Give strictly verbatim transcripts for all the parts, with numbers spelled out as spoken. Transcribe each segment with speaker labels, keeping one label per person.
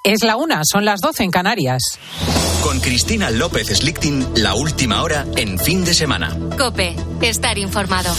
Speaker 1: Es la una, son las doce en Canarias.
Speaker 2: Con Cristina López Slichting, la última hora en Fin de Semana.
Speaker 3: COPE, estar informado.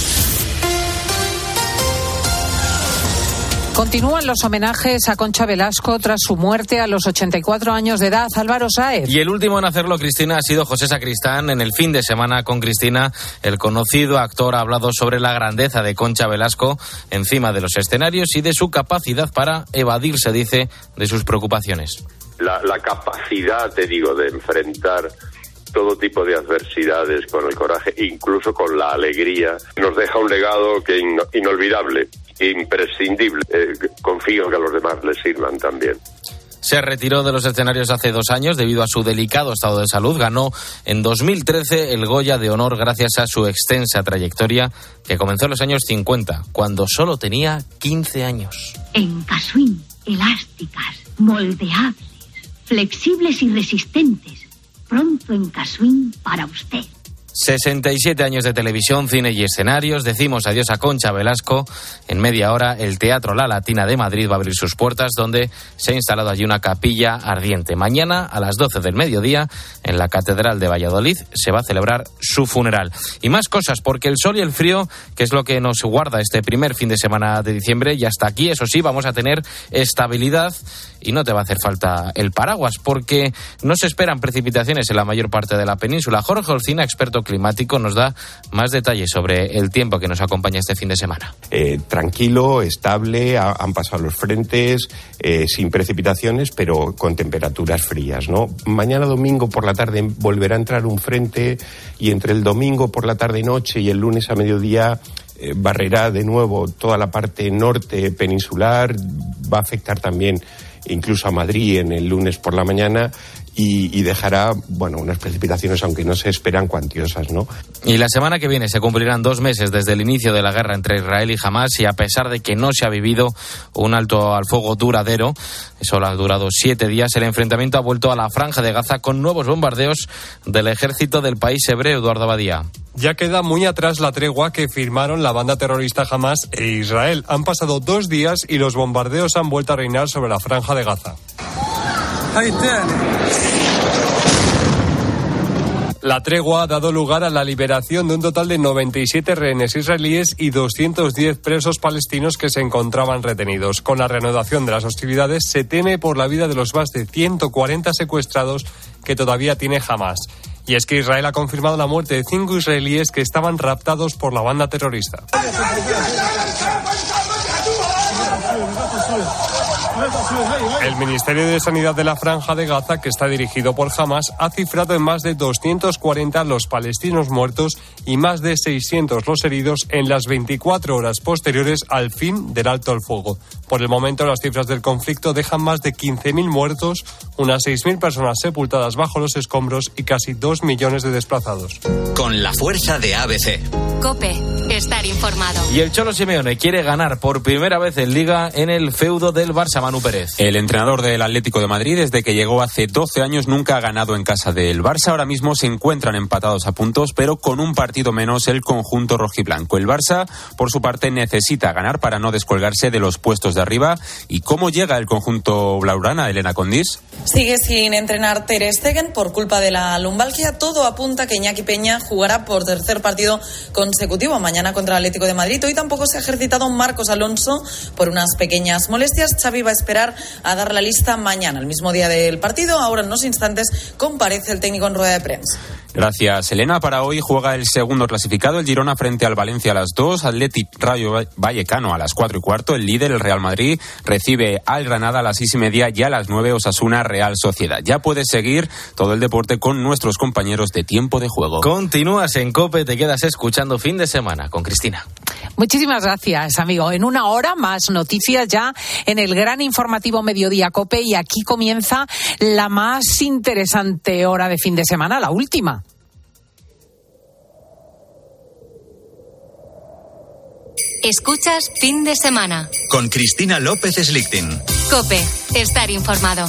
Speaker 1: Continúan los homenajes a Concha Velasco tras su muerte a los ochenta y cuatro años de edad. Álvaro Sáez.
Speaker 4: Y el último en hacerlo, Cristina, ha sido José Sacristán. En el Fin de Semana con Cristina, el conocido actor ha hablado sobre la grandeza de Concha Velasco encima de los escenarios y de su capacidad para evadirse, dice, de sus preocupaciones.
Speaker 5: La, la capacidad, te digo, de enfrentar todo tipo de adversidades con el coraje, incluso con la alegría, nos deja un legado que in, inolvidable, imprescindible. Eh, confío que a los demás les sirvan también.
Speaker 4: Se retiró de los escenarios hace dos años debido a su delicado estado de salud. Ganó en dos mil trece el Goya de Honor gracias a su extensa trayectoria que comenzó en los años cincuenta, cuando solo tenía quince años.
Speaker 6: En Caswin, elásticas, moldeables, flexibles y resistentes. Pronto en Caswin para usted.
Speaker 4: sesenta y siete años de televisión, cine y escenarios. Decimos adiós a Concha Velasco. En media hora, el Teatro La Latina de Madrid va a abrir sus puertas, donde se ha instalado allí una capilla ardiente. Mañana, a las doce del mediodía, en la Catedral de Valladolid, se va a celebrar su funeral. Y más cosas, porque el sol y el frío, que es lo que nos guarda este primer fin de semana de diciembre, y hasta aquí, eso sí, vamos a tener estabilidad y no te va a hacer falta el paraguas, porque no se esperan precipitaciones en la mayor parte de la península. Jorge Olcina, experto climático, nos da más detalles sobre el tiempo que nos acompaña este fin de semana.
Speaker 7: Eh, tranquilo, estable, ha, han pasado los frentes, eh, sin precipitaciones, pero con temperaturas frías, ¿no? Mañana domingo por la tarde volverá a entrar un frente y entre el domingo por la tarde-noche y el lunes a mediodía eh, barrerá de nuevo toda la parte norte peninsular, va a afectar también incluso a Madrid en el lunes por la mañana. Y, y dejará, bueno, unas precipitaciones, aunque no se esperan, cuantiosas, ¿no?
Speaker 4: Y la semana que viene se cumplirán dos meses desde el inicio de la guerra entre Israel y Hamás, y a pesar de que no se ha vivido un alto al fuego duradero, solo ha durado siete días, el enfrentamiento ha vuelto a la Franja de Gaza con nuevos bombardeos del ejército del país hebreo. Eduardo Abadía.
Speaker 8: Ya queda muy atrás la tregua que firmaron la banda terrorista Hamás e Israel. Han pasado dos días y los bombardeos han vuelto a reinar sobre la Franja de Gaza. La tregua ha dado lugar a la liberación de un total de noventa y siete rehenes israelíes y doscientos diez presos palestinos que se encontraban retenidos. Con la reanudación de las hostilidades se teme por la vida de los más de ciento cuarenta secuestrados que todavía tiene Hamás. Y es que Israel ha confirmado la muerte de cinco israelíes que estaban raptados por la banda terrorista. El Ministerio de Sanidad de la Franja de Gaza, que está dirigido por Hamás, ha cifrado en más de doscientos cuarenta los palestinos muertos y más de seiscientos los heridos en las veinticuatro horas posteriores al fin del alto al fuego. Por el momento, las cifras del conflicto dejan más de quince mil muertos, unas seis mil personas sepultadas bajo los escombros y casi dos millones de desplazados.
Speaker 2: Con la fuerza de A B C.
Speaker 3: COPE, estar informado.
Speaker 4: Y el Cholo Simeone quiere ganar por primera vez en Liga en el feudo del Barça. Manu Pérez.
Speaker 9: El entrenador del Atlético de Madrid, desde que llegó hace doce años, nunca ha ganado en casa del Barça. Ahora mismo se encuentran empatados a puntos, pero con un partido menos el conjunto rojiblanco. El Barça, por su parte, necesita ganar para no descolgarse de los puestos de arriba. ¿Y cómo llega el conjunto blaugrana, Elena Condis?
Speaker 10: Sigue sin entrenar Ter Stegen por culpa de la lumbalgia. Todo apunta que Iñaki Peña jugará por tercer partido consecutivo mañana contra el Atlético de Madrid. Hoy tampoco se ha ejercitado Marcos Alonso por unas pequeñas molestias. Xavi va a esperar a dar la lista mañana, el mismo día del partido. Ahora, en unos instantes, comparece el técnico en rueda de prensa.
Speaker 9: Gracias, Elena. Para hoy juega el segundo clasificado, el Girona, frente al Valencia a las dos, Athletic Rayo Vallecano a las cuatro y cuarto, el líder, el Real Madrid, recibe al Granada a las seis y media y a las nueve Osasuna Real Sociedad. Ya puedes seguir todo el deporte con nuestros compañeros de Tiempo de Juego.
Speaker 4: Continúas en COPE, te quedas escuchando Fin de Semana con Cristina.
Speaker 1: Muchísimas gracias, amigo. En una hora más noticias ya en el gran informativo Mediodía COPE, y aquí comienza la más interesante hora de fin de semana, la última.
Speaker 3: Escuchas Fin de Semana
Speaker 2: con Cristina López Slichting.
Speaker 3: COPE, estar informado.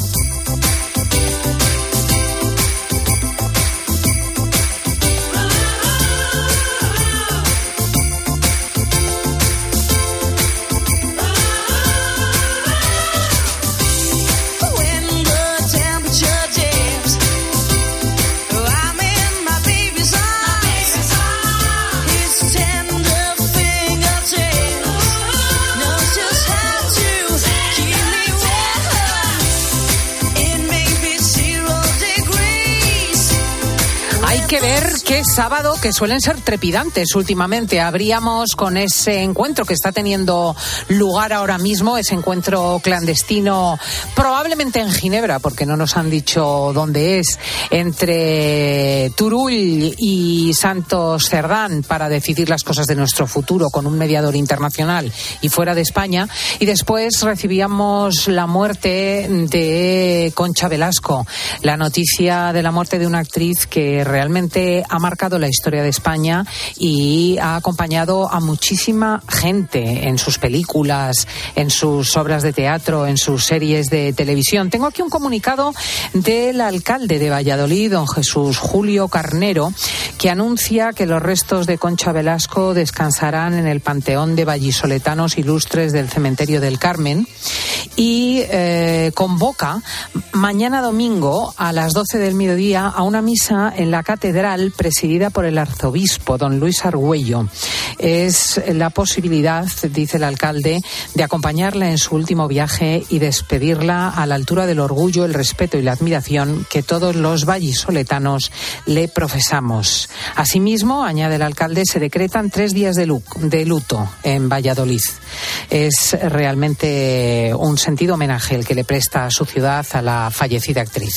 Speaker 11: When
Speaker 1: que ver qué sábado, que suelen ser trepidantes últimamente. Abríamos con ese encuentro que está teniendo lugar ahora mismo, ese encuentro clandestino, probablemente en Ginebra, porque no nos han dicho dónde es, entre Turull y Santos Cerdán para decidir las cosas de nuestro futuro con un mediador internacional y fuera de España. Y después recibíamos la muerte de Concha Velasco, la noticia de la muerte de una actriz que realmente ha marcado la historia de España y ha acompañado a muchísima gente en sus películas, en sus obras de teatro, en sus series de televisión. Tengo aquí un comunicado del alcalde de Valladolid, don Jesús Julio Carnero, que anuncia que los restos de Concha Velasco descansarán en el Panteón de Vallisoletanos Ilustres del Cementerio del Carmen y eh, convoca mañana domingo a las doce del mediodía a una misa en la catedral presidida por el arzobispo don Luis Argüello. Es la posibilidad, dice el alcalde, de acompañarla en su último viaje y despedirla a la altura del orgullo, el respeto y la admiración que todos los vallisoletanos le profesamos. Asimismo, añade el alcalde, se decretan tres días de luto en Valladolid. Es realmente un sentido homenaje el que le presta a su ciudad a la fallecida actriz.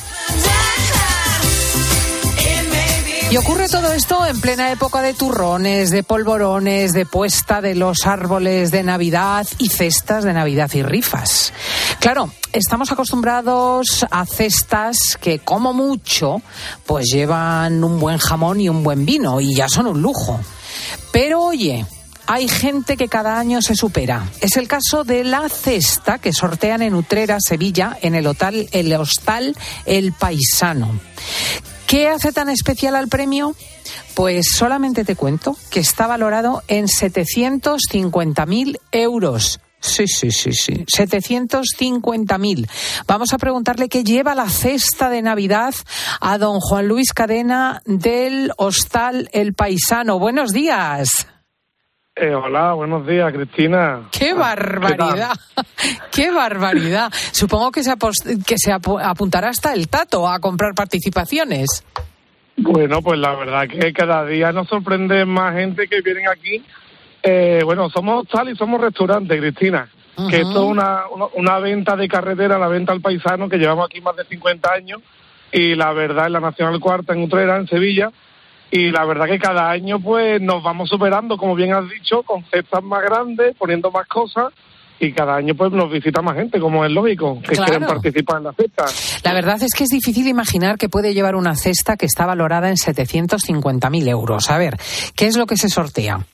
Speaker 1: Y ocurre todo esto en plena época de turrones, de polvorones, de puesta de los árboles de Navidad y cestas de Navidad y rifas. Claro, estamos acostumbrados a cestas que, como mucho, pues llevan un buen jamón y un buen vino y ya son un lujo. Pero oye, hay gente que cada año se supera. Es el caso de la cesta que sortean en Utrera, Sevilla, en el hostal, el hostal El Paisano. ¿Qué hace tan especial al premio? Pues solamente te cuento que está valorado en setecientos cincuenta mil euros. Sí, sí, sí, sí. setecientos cincuenta mil. Vamos a preguntarle qué lleva la cesta de Navidad a don Juan Luis Cadena del hostal El Paisano. Buenos días.
Speaker 11: Eh, hola, buenos días, Cristina.
Speaker 1: ¡Qué barbaridad! ¿Qué, ¿Qué barbaridad? Supongo que se, apost- que se ap- apuntará hasta el Tato a comprar participaciones.
Speaker 11: Bueno, pues la verdad que cada día nos sorprende más gente que vienen aquí. Eh, bueno, somos hostal y somos restaurante, Cristina. Uh-huh. Que esto es una, una, una venta de carretera, la venta al paisano, que llevamos aquí más de cincuenta años. Y la verdad, en la Nacional Cuarta, en Utrera, en Sevilla. Y la verdad que cada año pues nos vamos superando, como bien has dicho, con cestas más grandes, poniendo más cosas, y cada año pues nos visita más gente, como es lógico, que claro, quieren participar en la cesta.
Speaker 1: La verdad es que es difícil imaginar que puede llevar una cesta que está valorada en setecientos cincuenta mil euros. A ver, ¿qué es lo que se sortea?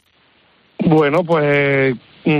Speaker 11: Bueno, pues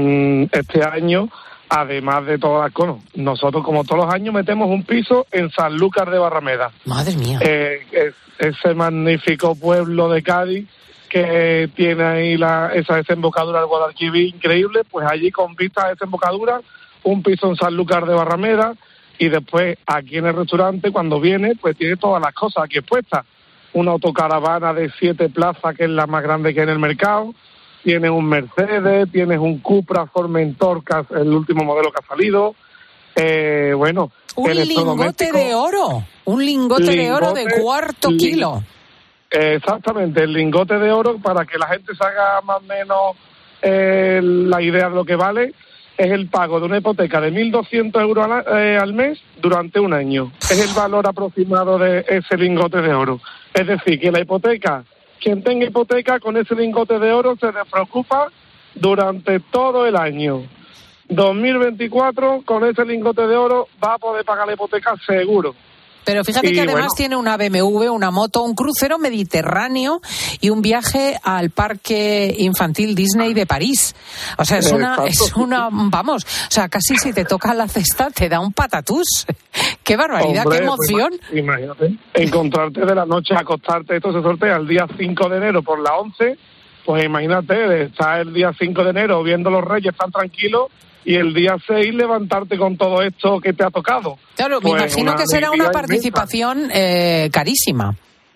Speaker 11: este año, además de todas las cosas, nosotros como todos los años metemos un piso en Sanlúcar de Barrameda.
Speaker 1: Madre mía.
Speaker 11: Eh, es, ese magnífico pueblo de Cádiz que tiene ahí la, esa desembocadura del Guadalquivir increíble, pues allí con vista a esa desembocadura, un piso en Sanlúcar de Barrameda, y después aquí en el restaurante, cuando viene, pues tiene todas las cosas aquí expuestas. Una autocaravana de siete plazas, que es la más grande que hay en el mercado, tienes un Mercedes, tienes un Cupra Formentor, el último modelo que ha salido, eh, bueno...
Speaker 1: Un lingote de oro, un lingote, lingote de oro de cuarto ling- kilo.
Speaker 11: Exactamente, el lingote de oro, para que la gente se haga más o menos eh, la idea de lo que vale, es el pago de una hipoteca de mil doscientos euros al, eh, al mes durante un año. Es el valor aproximado de ese lingote de oro. Es decir, que la hipoteca, quien tenga hipoteca con ese lingote de oro se despreocupa durante todo el año. dos mil veinticuatro, con ese lingote de oro, va a poder pagar la hipoteca seguro.
Speaker 1: Pero fíjate y que además bueno, tiene una B M W, una moto, un crucero mediterráneo y un viaje al parque infantil Disney de París. O sea, es una, es una, vamos, o sea, casi si te toca la cesta te da un patatús. ¡Qué barbaridad, Hombre, qué emoción!
Speaker 11: Pues, imagínate, encontrarte de la noche a acostarte, esto se sortea el día cinco de enero por la once, pues imagínate, estar el día cinco de enero viendo los Reyes tan tranquilos, y el día seis levantarte con todo esto que te ha tocado.
Speaker 1: Claro, pues me imagino que será una participación eh, carísima.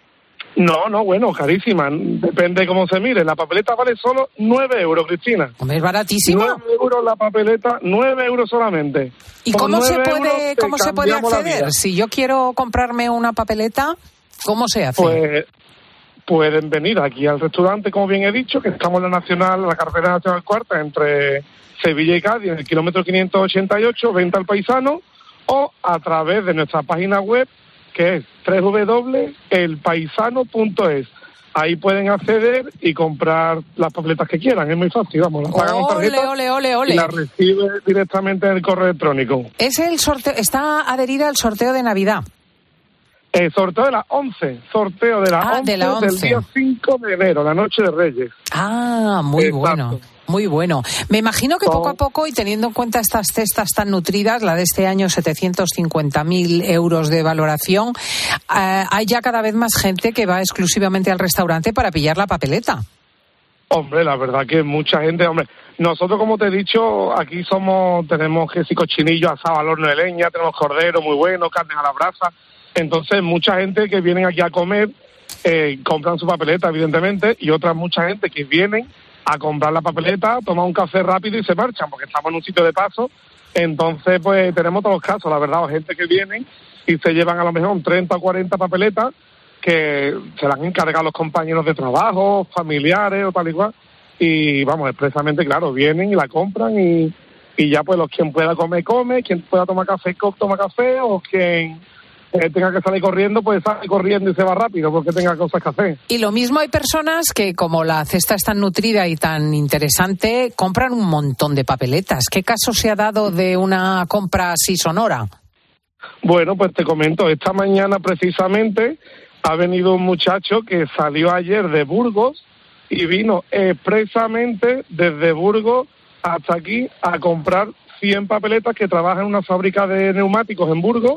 Speaker 11: No, no, bueno, carísima. Depende de cómo se mire. La papeleta vale solo nueve euros, Cristina.
Speaker 1: Hombre, es baratísimo.
Speaker 11: nueve euros la papeleta, nueve euros solamente.
Speaker 1: ¿Y Por cómo se puede cómo se puede acceder? Si yo quiero comprarme una papeleta, ¿cómo se hace?
Speaker 11: Pues pueden venir aquí al restaurante, como bien he dicho, que estamos en la Nacional, la carretera Nacional Cuarta, entre Sevilla y Cádiz, en el kilómetro quinientos ochenta y ocho, Venta al Paisano, o a través de nuestra página web, que es doble u doble u doble u punto el paisano punto es. Ahí pueden acceder y comprar las papeletas que quieran, es muy fácil, vamos, las pagan con tarjeta
Speaker 1: ole, ole, ole.
Speaker 11: y las recibe directamente en el correo electrónico.
Speaker 1: Es el sorteo, está adherida al sorteo de Navidad.
Speaker 11: El sorteo de las once, sorteo de las
Speaker 1: ah,
Speaker 11: once,
Speaker 1: de la once
Speaker 11: del día cinco de enero, la noche de Reyes.
Speaker 1: Ah, muy
Speaker 11: Exacto.
Speaker 1: bueno. Muy bueno. Me imagino que poco a poco, y teniendo en cuenta estas cestas tan nutridas, la de este año setecientos cincuenta mil euros de valoración, eh, hay ya cada vez más gente que va exclusivamente al restaurante para pillar la papeleta.
Speaker 11: Hombre, la verdad que mucha gente, hombre, nosotros como te he dicho, aquí somos, tenemos que si cochinillo asado al horno de leña, tenemos cordero muy bueno, carne a la brasa, entonces mucha gente que vienen aquí a comer eh, compran su papeleta, evidentemente, y otra mucha gente que vienen a comprar la papeleta, tomar un café rápido y se marchan, porque estamos en un sitio de paso. Entonces, pues tenemos todos los casos, la verdad, gente que vienen y se llevan a lo mejor treinta o cuarenta papeletas que se las han encargado los compañeros de trabajo, familiares o tal y cual. Y vamos, expresamente, claro, vienen y la compran y, y ya pues los quien pueda comer, come, quien pueda tomar café, toma café, o quien Eh, tenga que salir corriendo, pues sale corriendo y se va rápido porque tenga cosas que hacer.
Speaker 1: Y lo mismo hay personas que, como la cesta es tan nutrida y tan interesante, compran un montón de papeletas. ¿Qué caso se ha dado de una compra así sonora?
Speaker 11: Bueno, pues te comento, esta mañana precisamente ha venido un muchacho que salió ayer de Burgos y vino expresamente desde Burgos hasta aquí a comprar cien papeletas, que trabaja en una fábrica de neumáticos en Burgos.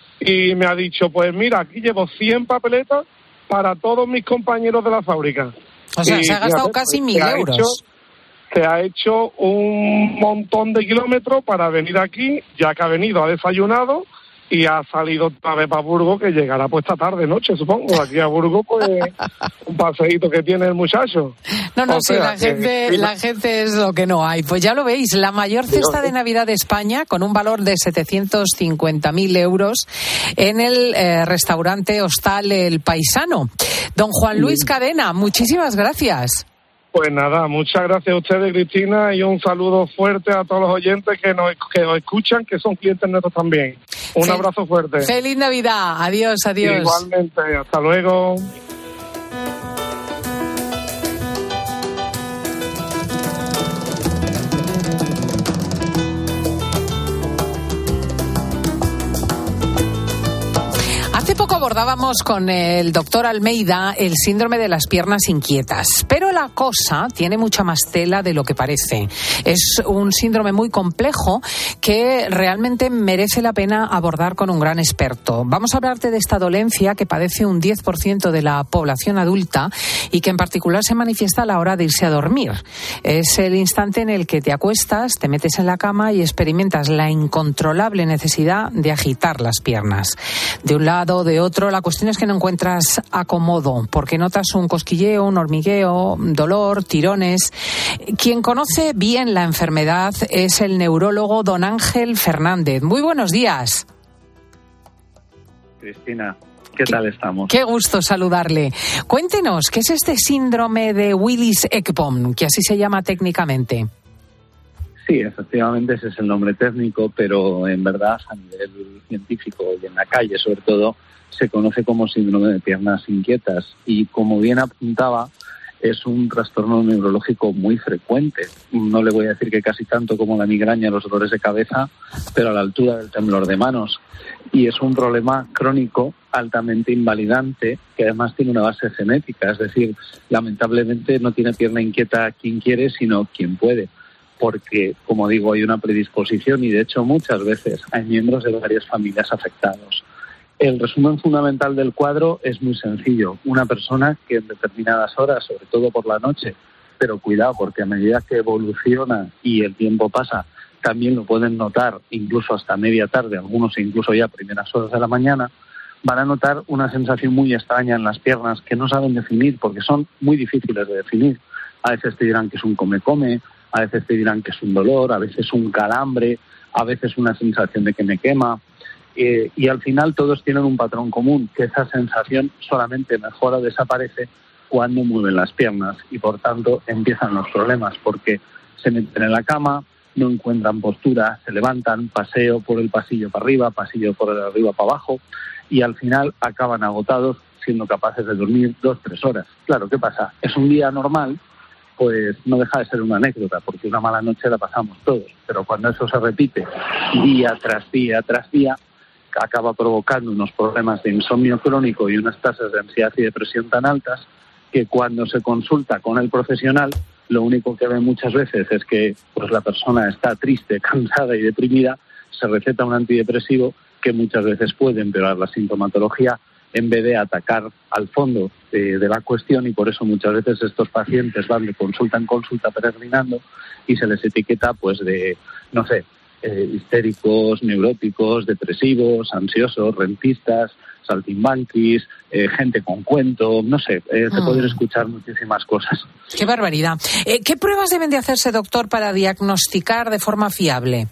Speaker 11: Y me ha dicho, pues mira, aquí llevo cien papeletas para todos mis compañeros de la fábrica.
Speaker 1: O sea,
Speaker 11: y,
Speaker 1: se ha gastado
Speaker 11: fíjate,
Speaker 1: casi
Speaker 11: pues,
Speaker 1: mil
Speaker 11: se
Speaker 1: euros.
Speaker 11: Ha hecho, se ha hecho un montón de kilómetros para venir aquí, ya que ha venido, ha desayunado y ha salido otra vez para Burgos, que llegará pues esta tarde, noche, supongo. Aquí a Burgos, pues, un paseíto que tiene el muchacho.
Speaker 1: No, no,
Speaker 11: o
Speaker 1: sí,
Speaker 11: sea,
Speaker 1: la gente,
Speaker 11: que,
Speaker 1: la gente es lo que no hay. Pues ya lo veis, la mayor cesta de Navidad de España, con un valor de setecientos cincuenta mil euros, en el eh, restaurante Hostal El Paisano. Don Juan Luis Cadena, muchísimas gracias.
Speaker 11: Pues nada, muchas gracias a ustedes, Cristina, y un saludo fuerte a todos los oyentes que nos, que nos escuchan, que son clientes nuestros también. Un
Speaker 1: Fel-
Speaker 11: abrazo fuerte.
Speaker 1: Feliz Navidad. Adiós, adiós.
Speaker 11: Igualmente, hasta luego.
Speaker 1: Hace poco abordábamos con el doctor Almeida el síndrome de las piernas inquietas, pero la cosa tiene mucha más tela de lo que parece. Es un síndrome muy complejo que realmente merece la pena abordar con un gran experto. Vamos a hablarte de esta dolencia que padece un diez por ciento de la población adulta y que en particular se manifiesta a la hora de irse a dormir. Es el instante en el que te acuestas, te metes en la cama y experimentas la incontrolable necesidad de agitar las piernas. De un lado, de otro, la cuestión es que no encuentras acomodo, porque notas un cosquilleo, un hormigueo, dolor, tirones. Quien conoce bien la enfermedad es el neurólogo don Ángel Fernández. Muy buenos días.
Speaker 12: Cristina, ¿qué tal estamos?
Speaker 1: Qué gusto saludarle. Cuéntenos, ¿qué es este síndrome de Willis-Ekbom, que así se llama técnicamente?
Speaker 12: Sí, efectivamente ese es el nombre técnico, pero en verdad a nivel científico y en la calle sobre todo se conoce como síndrome de piernas inquietas y, como bien apuntaba, es un trastorno neurológico muy frecuente. No le voy a decir que casi tanto como la migraña, los dolores de cabeza, pero a la altura del temblor de manos. Y es un problema crónico altamente invalidante que además tiene una base genética, es decir, lamentablemente no tiene pierna inquieta quien quiere, sino quien puede. Porque, como digo, hay una predisposición y, de hecho, muchas veces hay miembros de varias familias afectados. El resumen fundamental del cuadro es muy sencillo. Una persona que en determinadas horas, sobre todo por la noche, pero cuidado, porque a medida que evoluciona y el tiempo pasa, también lo pueden notar incluso hasta media tarde, algunos incluso ya primeras horas de la mañana, van a notar una sensación muy extraña en las piernas que no saben definir porque son muy difíciles de definir. A veces te dirán que es un come-come, a veces te dirán que es un dolor, a veces un calambre, a veces una sensación de que me quema. Eh, y al final todos tienen un patrón común, que esa sensación solamente mejora o desaparece cuando mueven las piernas y por tanto empiezan los problemas porque se meten en la cama, no encuentran postura, se levantan, paseo por el pasillo para arriba, pasillo por el arriba para abajo y al final acaban agotados siendo capaces de dormir dos, tres horas. Claro, ¿qué pasa? Es un día normal, pues no deja de ser una anécdota, porque una mala noche la pasamos todos, pero cuando eso se repite día tras día tras día, acaba provocando unos problemas de insomnio crónico y unas tasas de ansiedad y depresión tan altas que cuando se consulta con el profesional, lo único que ve muchas veces es que pues la persona está triste, cansada y deprimida, se receta un antidepresivo que muchas veces puede empeorar la sintomatología en vez de atacar al fondo eh, de la cuestión, y por eso muchas veces estos pacientes van de consulta en consulta peregrinando y se les etiqueta pues de, no sé, eh, histéricos, neuróticos, depresivos, ansiosos, rentistas, saltimbanquis, eh, gente con cuento, no sé, eh, se mm. pueden escuchar muchísimas cosas.
Speaker 1: ¡Qué barbaridad! Eh, ¿Qué pruebas deben de hacerse, doctor, para diagnosticar de forma fiable?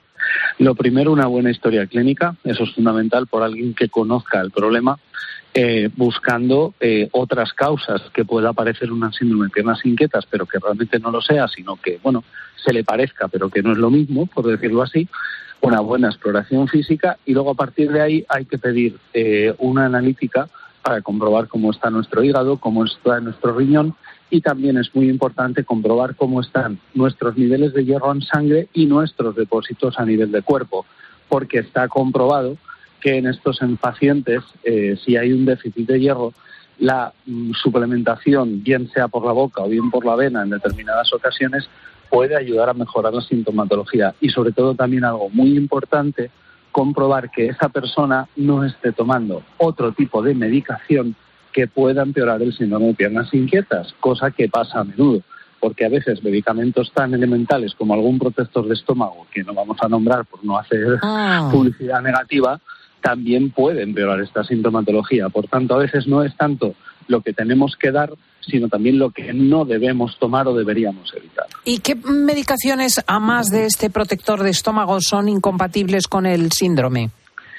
Speaker 12: Lo primero, una buena historia clínica, eso es fundamental por alguien que conozca el problema, eh, buscando eh, otras causas que pueda aparecer una síndrome de piernas inquietas, pero que realmente no lo sea, sino que, bueno, se le parezca, pero que no es lo mismo, por decirlo así, una buena exploración física y luego a partir de ahí hay que pedir eh, una analítica para comprobar cómo está nuestro hígado, cómo está nuestro riñón y también es muy importante comprobar cómo están nuestros niveles de hierro en sangre y nuestros depósitos a nivel de cuerpo, porque está comprobado que en estos en pacientes, eh, si hay un déficit de hierro, la mm, suplementación, bien sea por la boca o bien por la vena en determinadas ocasiones, puede ayudar a mejorar la sintomatología y sobre todo también algo muy importante, comprobar que esa persona no esté tomando otro tipo de medicación que pueda empeorar el síndrome de piernas inquietas, cosa que pasa a menudo, porque a veces medicamentos tan elementales como algún protector de estómago, que no vamos a nombrar por no hacer ah. publicidad negativa, también puede empeorar esta sintomatología. Por tanto, a veces no es tanto lo que tenemos que dar, sino también lo que no debemos tomar o deberíamos evitar.
Speaker 1: ¿Y qué medicaciones, a más de este protector de estómago, son incompatibles con el síndrome?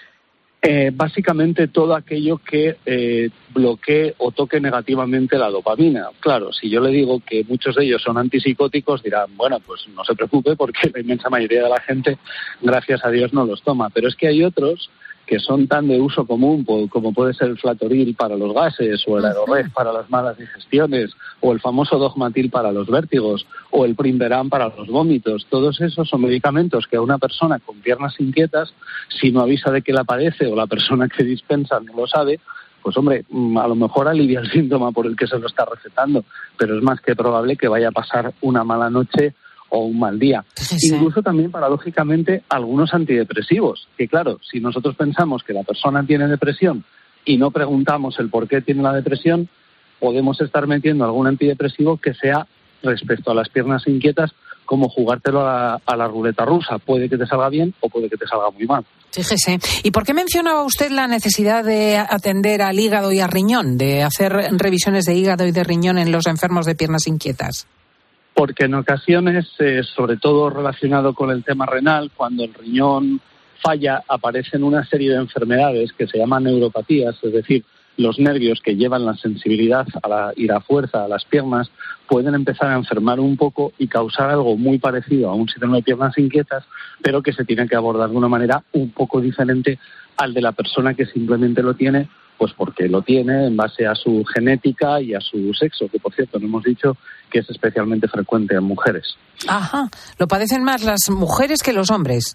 Speaker 12: Eh, básicamente todo aquello que eh, bloquee o toque negativamente la dopamina. Claro, si yo le digo que muchos de ellos son antipsicóticos, dirán, bueno, pues no se preocupe porque la inmensa mayoría de la gente, gracias a Dios, no los toma. Pero es que hay otros que son tan de uso común como puede ser el Flatoril para los gases o el Aeroreg para las malas digestiones o el famoso Dogmatil para los vértigos o el Primberan para los vómitos. Todos esos son medicamentos que a una persona con piernas inquietas, si no avisa de que la padece o la persona que dispensa no lo sabe, pues hombre, a lo mejor alivia el síntoma por el que se lo está recetando, pero es más que probable que vaya a pasar una mala noche o un mal día. Sí, sí. Incluso también, paradójicamente, algunos antidepresivos, que claro, si nosotros pensamos que la persona tiene depresión y no preguntamos el por qué tiene la depresión, podemos estar metiendo algún antidepresivo que sea respecto a las piernas inquietas, como jugártelo a la, a la ruleta rusa. Puede que te salga bien o puede que te salga muy mal.
Speaker 1: Fíjese. ¿Y por qué mencionaba usted la necesidad de atender al hígado y al riñón, de hacer revisiones de hígado y de riñón en los enfermos de piernas inquietas?
Speaker 12: Porque en ocasiones, eh, sobre todo relacionado con el tema renal, cuando el riñón falla, aparecen una serie de enfermedades que se llaman neuropatías, es decir, los nervios que llevan la sensibilidad a la, y la fuerza a las piernas pueden empezar a enfermar un poco y causar algo muy parecido a un síndrome de piernas inquietas, pero que se tiene que abordar de una manera un poco diferente al de la persona que simplemente lo tiene, pues porque lo tiene en base a su genética y a su sexo, que por cierto no hemos dicho que es especialmente frecuente en mujeres.
Speaker 1: Ajá, ¿lo padecen más las mujeres que los hombres?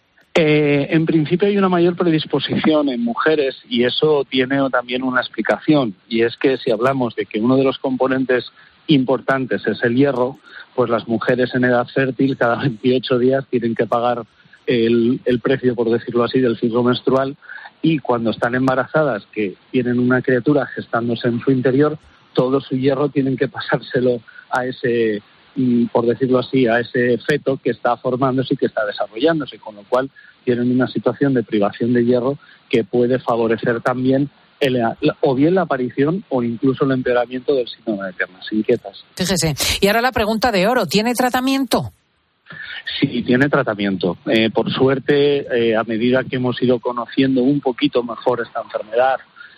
Speaker 12: Eh, en principio hay una mayor predisposición en mujeres y eso tiene también una explicación, y es que si hablamos de que uno de los componentes importantes es el hierro, pues las mujeres en edad fértil cada veintiocho días tienen que pagar el, el precio, por decirlo así, del ciclo menstrual, y cuando están embarazadas, que tienen una criatura gestándose en su interior, todo su hierro tienen que pasárselo a ese, por decirlo así, a ese feto que está formándose y que está desarrollándose, con lo cual tienen una situación de privación de hierro que puede favorecer también el, o bien la aparición o incluso el empeoramiento del síndrome de piernas inquietas.
Speaker 1: Fíjese. Y ahora la pregunta de oro, ¿tiene tratamiento?
Speaker 12: Sí, tiene tratamiento. Eh, por suerte, eh, a medida que hemos ido conociendo un poquito mejor esta enfermedad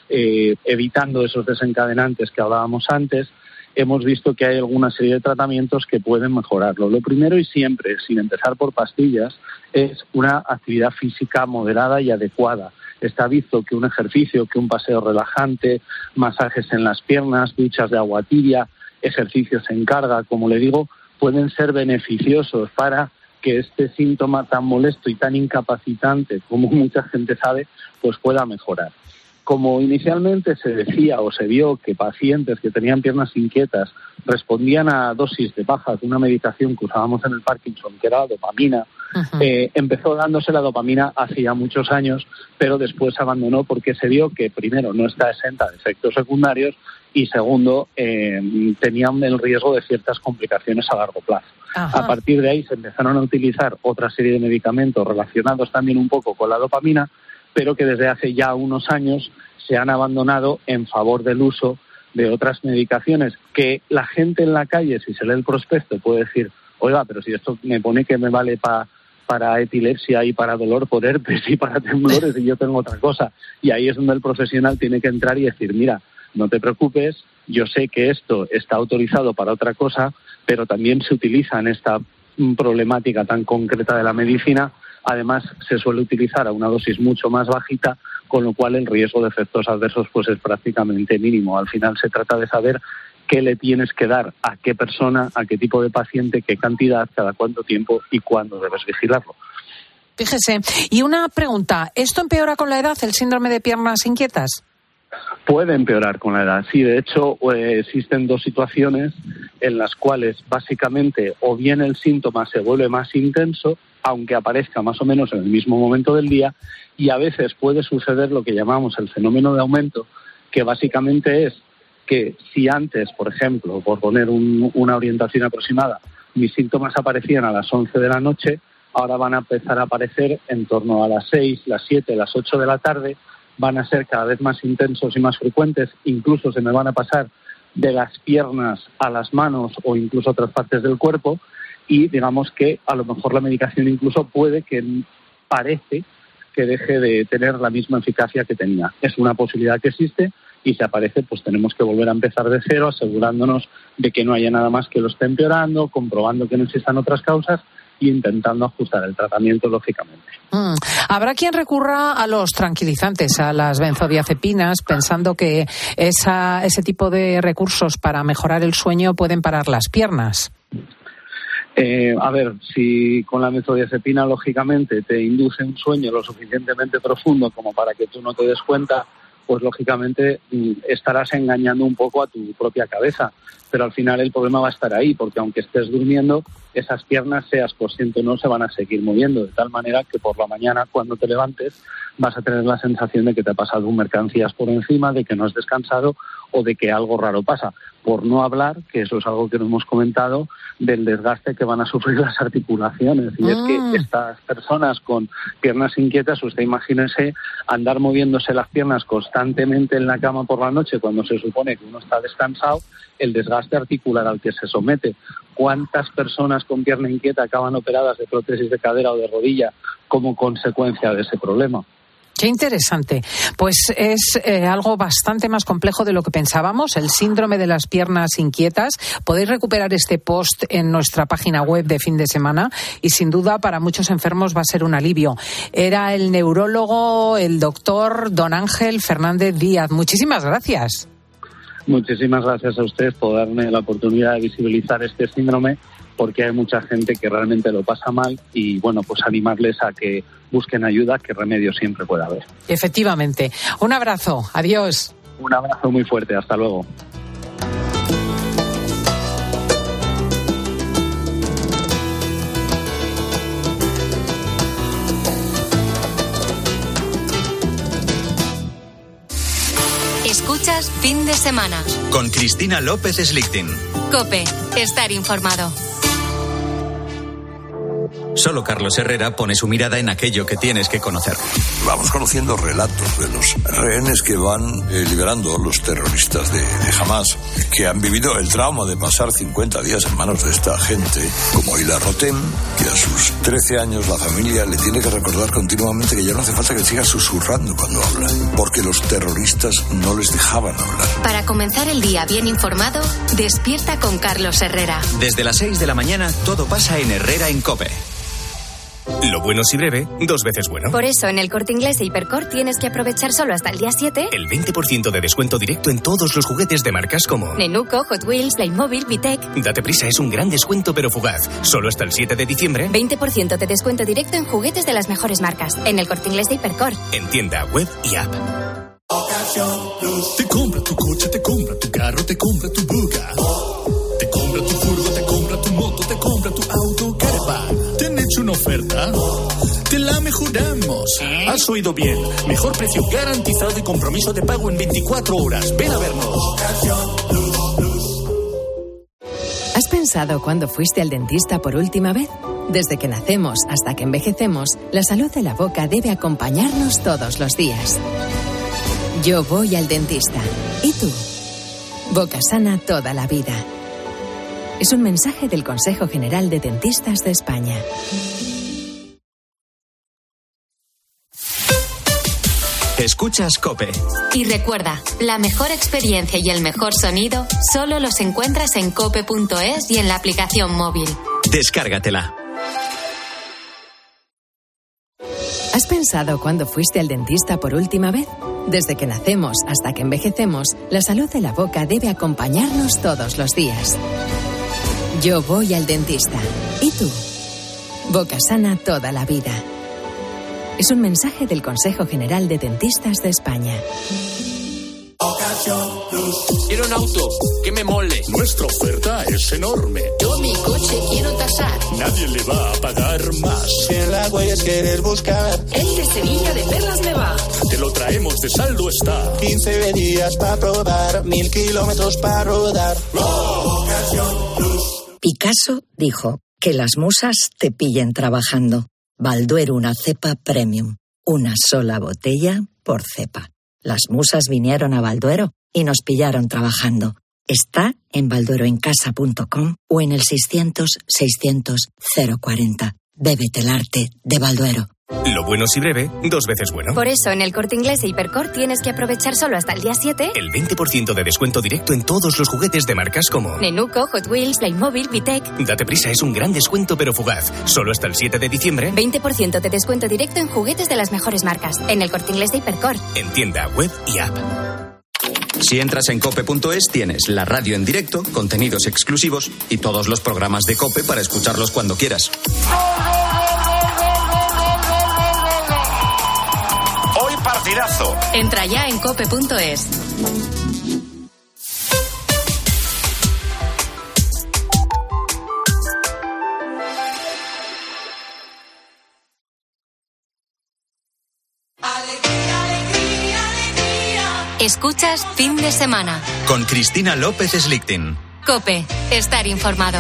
Speaker 12: eh, evitando esos desencadenantes que hablábamos antes, hemos visto que hay alguna serie de tratamientos que pueden mejorarlo. Lo primero y siempre, sin empezar por pastillas, es una actividad física moderada y adecuada. Está visto que un ejercicio, que un paseo relajante, masajes en las piernas, duchas de agua tibia, ejercicios en carga, como le digo, pueden ser beneficiosos para que este síntoma tan molesto y tan incapacitante, como mucha gente sabe, pues pueda mejorar. Como inicialmente se decía o se vio que pacientes que tenían piernas inquietas respondían a dosis de bajas de una medicación que usábamos en el Parkinson, que era la dopamina, uh-huh. eh, empezó dándose la dopamina hace ya muchos años, pero después se abandonó porque se vio que, primero, no está exenta de efectos secundarios y, segundo, eh, tenían el riesgo de ciertas complicaciones a largo plazo. Ajá. A partir de ahí se empezaron a utilizar otra serie de medicamentos relacionados también un poco con la dopamina, pero que desde hace ya unos años se han abandonado en favor del uso de otras medicaciones que la gente en la calle, si se lee el prospecto, puede decir, oiga, pero si esto me pone que me vale pa, para epilepsia y para dolor por herpes y para temblores y yo tengo otra cosa. Y ahí es donde el profesional tiene que entrar y decir, mira, no te preocupes, yo sé que esto está autorizado para otra cosa, pero también se utiliza en esta problemática tan concreta de la medicina. Además, se suele utilizar a una dosis mucho más bajita, con lo cual el riesgo de efectos adversos pues es prácticamente mínimo. Al final se trata de saber qué le tienes que dar a qué persona, a qué tipo de paciente, qué cantidad, cada cuánto tiempo y cuándo debes vigilarlo.
Speaker 1: Fíjese, y una pregunta, ¿esto empeora con la edad, el síndrome de piernas inquietas?
Speaker 12: Puede empeorar con la edad, sí. De hecho, eh, existen dos situaciones en las cuales básicamente o bien el síntoma se vuelve más intenso, aunque aparezca más o menos en el mismo momento del día, y a veces puede suceder lo que llamamos el fenómeno de aumento, que básicamente es que si antes, por ejemplo, por poner un, una orientación aproximada, mis síntomas aparecían a las once de la noche, ahora van a empezar a aparecer en torno a las seis, las siete, las ocho de la tarde, van a ser cada vez más intensos y más frecuentes, incluso se me van a pasar de las piernas a las manos o incluso a otras partes del cuerpo, y digamos que a lo mejor la medicación incluso puede que parece que deje de tener la misma eficacia que tenía. Es una posibilidad que existe y si aparece pues tenemos que volver a empezar de cero, asegurándonos de que no haya nada más que lo esté empeorando, comprobando que no existan otras causas e intentando ajustar el tratamiento, lógicamente.
Speaker 1: Mm. Habrá quien recurra a los tranquilizantes, a las benzodiazepinas, pensando que esa, ese tipo de recursos para mejorar el sueño pueden parar las piernas.
Speaker 12: Eh, a ver, si con la benzodiazepina lógicamente te induce un sueño lo suficientemente profundo como para que tú no te des cuenta, pues lógicamente estarás engañando un poco a tu propia cabeza. Pero al final el problema va a estar ahí, porque aunque estés durmiendo, esas piernas, seas consciente o no, se van a seguir moviendo, de tal manera que por la mañana, cuando te levantes, vas a tener la sensación de que te ha pasado un mercancías por encima, de que no has descansado o de que algo raro pasa. Por no hablar, que eso es algo que no hemos comentado, del desgaste que van a sufrir las articulaciones. Y mm. es que estas personas con piernas inquietas, usted imagínese andar moviéndose las piernas constantemente en la cama por la noche cuando se supone que uno está descansado, el desgaste articular al que se somete. ¿Cuántas personas con pierna inquieta acaban operadas de prótesis de cadera o de rodilla como consecuencia de ese problema?
Speaker 1: Qué interesante. Pues es eh, algo bastante más complejo de lo que pensábamos, el síndrome de las piernas inquietas. Podéis recuperar este post en nuestra página web de Fin de Semana y sin duda para muchos enfermos va a ser un alivio. Era el neurólogo, el doctor Don Ángel Fernández Díaz. Muchísimas gracias.
Speaker 12: Muchísimas gracias a usted por darme la oportunidad de visibilizar este síndrome, porque hay mucha gente que realmente lo pasa mal y, bueno, pues animarles a que busquen ayuda, que remedio siempre puede haber.
Speaker 1: Efectivamente. Un abrazo. Adiós.
Speaker 12: Un abrazo muy fuerte. Hasta luego.
Speaker 3: Escuchas Fin de Semana.
Speaker 2: Con Cristina López Slichting.
Speaker 3: COPE. Estar informado.
Speaker 2: Solo Carlos Herrera pone su mirada en aquello que tienes que conocer.
Speaker 13: Vamos conociendo relatos de los rehenes que van eh, liberando los terroristas de, de Hamás, que han vivido el trauma de pasar cincuenta días en manos de esta gente, como Ila Rotem, que a sus trece años la familia le tiene que recordar continuamente que ya no hace falta que siga susurrando cuando habla, porque los terroristas no les dejaban hablar.
Speaker 3: Para comenzar el día bien informado, despierta con Carlos Herrera.
Speaker 2: Desde las seis de la mañana, todo pasa en Herrera en COPE.
Speaker 14: Lo bueno si breve, dos veces bueno.
Speaker 15: Por eso en el Corte Inglés e Hipercor tienes que aprovechar solo hasta el día siete
Speaker 14: el veinte por ciento de descuento directo en todos los juguetes de marcas como
Speaker 15: Nenuco, Hot Wheels, Playmobil, Vitec.
Speaker 14: Date prisa, es un gran descuento pero fugaz. Solo hasta el siete de diciembre.
Speaker 15: veinte por ciento de descuento directo en juguetes de las mejores marcas. En el Corte Inglés e Hipercor.
Speaker 14: En tienda, web y app.
Speaker 16: Te compra tu coche, te compra tu carro, te compra tu buga. Te compra tu furgo, te compra tu moto, te compra tu auto, caravan. ¿Te han hecho una oferta? Te la mejoramos. Has oído bien. Mejor precio garantizado y compromiso de pago en veinticuatro horas. Ven a vernos.
Speaker 17: ¿Has pensado cuándo fuiste al dentista por última vez? Desde que nacemos hasta que envejecemos, la salud de la boca debe acompañarnos todos los días. Yo voy al dentista. ¿Y tú? Boca sana toda la vida. Es un mensaje del Consejo General de Dentistas de España.
Speaker 2: Escuchas COPE.
Speaker 3: Y recuerda, la mejor experiencia y el mejor sonido solo los encuentras en cope punto es y en la aplicación móvil.
Speaker 2: Descárgatela.
Speaker 17: ¿Has pensado cuándo fuiste al dentista por última vez? Desde que nacemos hasta que envejecemos, la salud de la boca debe acompañarnos todos los días. Yo voy al dentista. ¿Y tú? Boca sana toda la vida. Es un mensaje del Consejo General de Dentistas de España.
Speaker 16: Quiero un auto que me mole. Nuestra oferta es enorme.
Speaker 18: Yo mi coche quiero tasar.
Speaker 16: Nadie le va a pagar más.
Speaker 18: Si en la huellas quieres buscar, el de Sevilla de Perlas me va.
Speaker 16: Te lo traemos de saldo está.
Speaker 18: quince días para probar, mil kilómetros para rodar.
Speaker 19: Picasso dijo que las musas te pillen trabajando. Balduero, una cepa premium. Una sola botella por cepa. Las musas vinieron a Balduero y nos pillaron trabajando. Está en baldueroencasa punto com o en el seiscientos, seiscientos, cero cuarenta. Bébete el arte de Balduero.
Speaker 14: Lo bueno si breve, dos veces bueno.
Speaker 15: Por eso en el Corte Inglés e Hipercor tienes que aprovechar solo hasta el día siete
Speaker 14: el veinte por ciento de descuento directo en todos los juguetes de marcas como
Speaker 15: Nenuco, Hot Wheels, Playmobil, Vitec.
Speaker 14: Date prisa, es un gran descuento pero fugaz. Solo hasta el siete de diciembre.
Speaker 15: veinte por ciento de descuento directo en juguetes de las mejores marcas. En el Corte Inglés e Hipercor.
Speaker 14: En tienda, web y app.
Speaker 2: Si entras en cope punto es, tienes la radio en directo, contenidos exclusivos y todos los programas de COPE para escucharlos cuando quieras.
Speaker 16: Hoy partidazo.
Speaker 3: Entra ya en cope punto es. Escuchas Fin de Semana.
Speaker 2: Con Cristina López Slichting.
Speaker 3: COPE. Estar informado.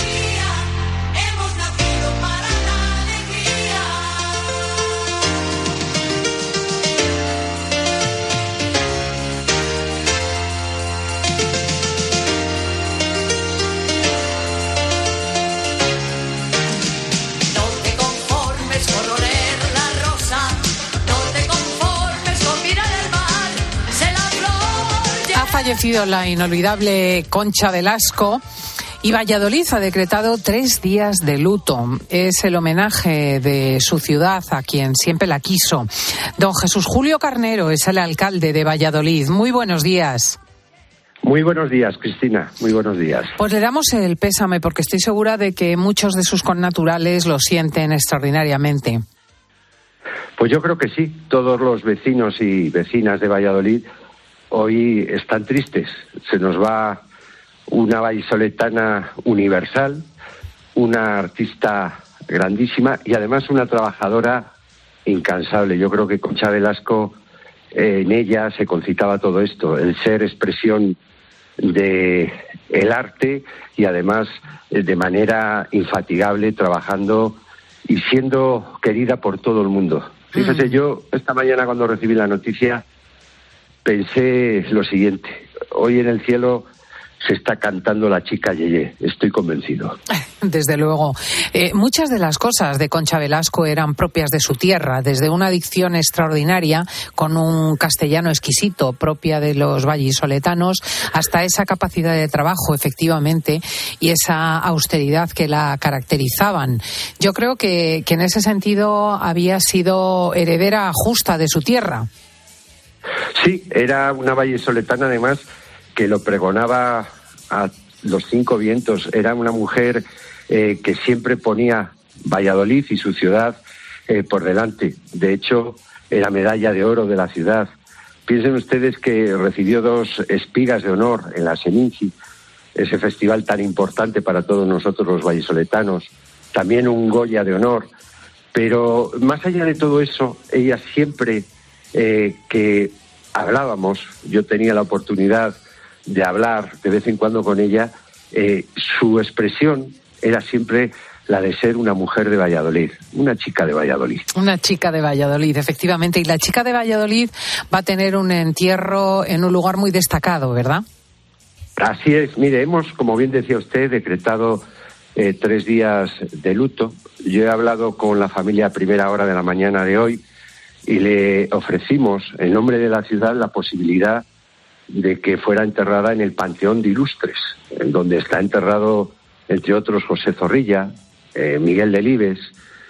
Speaker 1: Ha fallecido la inolvidable Concha Velasco y Valladolid ha decretado tres días de luto. Es el homenaje de su ciudad a quien siempre la quiso. Don Jesús Julio Carnero es el alcalde de Valladolid. Muy buenos días.
Speaker 20: Muy buenos días, Cristina. Muy buenos días.
Speaker 1: Pues le damos el pésame porque estoy segura de que muchos de sus connaturales lo sienten extraordinariamente.
Speaker 20: Pues yo creo que sí. Todos los vecinos y vecinas de Valladolid hoy están tristes. Se nos va una vallisoletana universal, una artista grandísima y además una trabajadora incansable. Yo creo que Concha Velasco, eh, en ella se concitaba todo esto, el ser expresión de el arte y además eh, de manera infatigable trabajando y siendo querida por todo el mundo. Fíjese, mm. yo esta mañana cuando recibí la noticia pensé lo siguiente: hoy en el cielo se está cantando la chica Yeye, estoy convencido.
Speaker 1: Desde luego. Eh, muchas de las cosas de Concha Velasco eran propias de su tierra, desde una dicción extraordinaria, con un castellano exquisito, propia de los vallisoletanos, hasta esa capacidad de trabajo, efectivamente, y esa austeridad que la caracterizaban. Yo creo que, que en ese sentido había sido heredera justa de su tierra.
Speaker 20: Sí, era una vallisoletana, además, que lo pregonaba a los cinco vientos. Era una mujer eh, que siempre ponía Valladolid y su ciudad eh, por delante. De hecho, era medalla de oro de la ciudad. Piensen ustedes que recibió dos espigas de honor en la Seminci, ese festival tan importante para todos nosotros los vallisoletanos. También un Goya de honor. Pero más allá de todo eso, ella siempre eh, que hablábamos, yo tenía la oportunidad de hablar de vez en cuando con ella, eh, su expresión era siempre la de ser una mujer de Valladolid, una chica de Valladolid.
Speaker 1: Una chica de Valladolid, efectivamente. Y la chica de Valladolid va a tener un entierro en un lugar muy destacado, ¿verdad?
Speaker 20: Así es. Mire, hemos, como bien decía usted, decretado eh, tres días de luto. Yo he hablado con la familia a primera hora de la mañana de hoy y le ofrecimos, en nombre de la ciudad, la posibilidad de que fuera enterrada en el Panteón de Ilustres, en donde está enterrado, entre otros, José Zorrilla, eh, Miguel Delibes,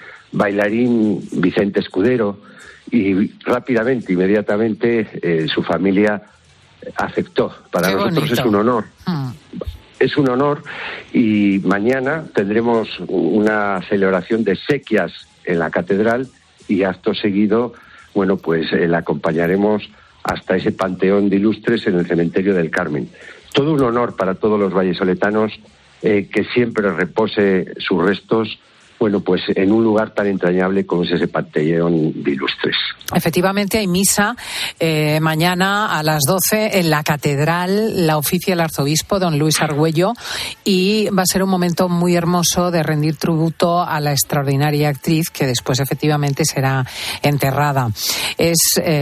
Speaker 20: bailarín Vicente Escudero, y rápidamente, inmediatamente, eh, su familia aceptó. Para
Speaker 1: Qué
Speaker 20: nosotros
Speaker 1: bonito.
Speaker 20: es un honor. Mm. Es un honor, y mañana tendremos una celebración de exequias en la catedral, y acto seguido, bueno, pues eh, la acompañaremos hasta ese Panteón de Ilustres en el cementerio del Carmen. Todo un honor para todos los vallisoletanos eh, que siempre repose sus restos, bueno, pues en un lugar tan entrañable como es ese Panteón de Ilustres.
Speaker 1: Efectivamente, hay misa eh, mañana a las doce en la catedral, la oficia el arzobispo don Luis Argüello, y va a ser un momento muy hermoso de rendir tributo a la extraordinaria actriz que después efectivamente será enterrada. Es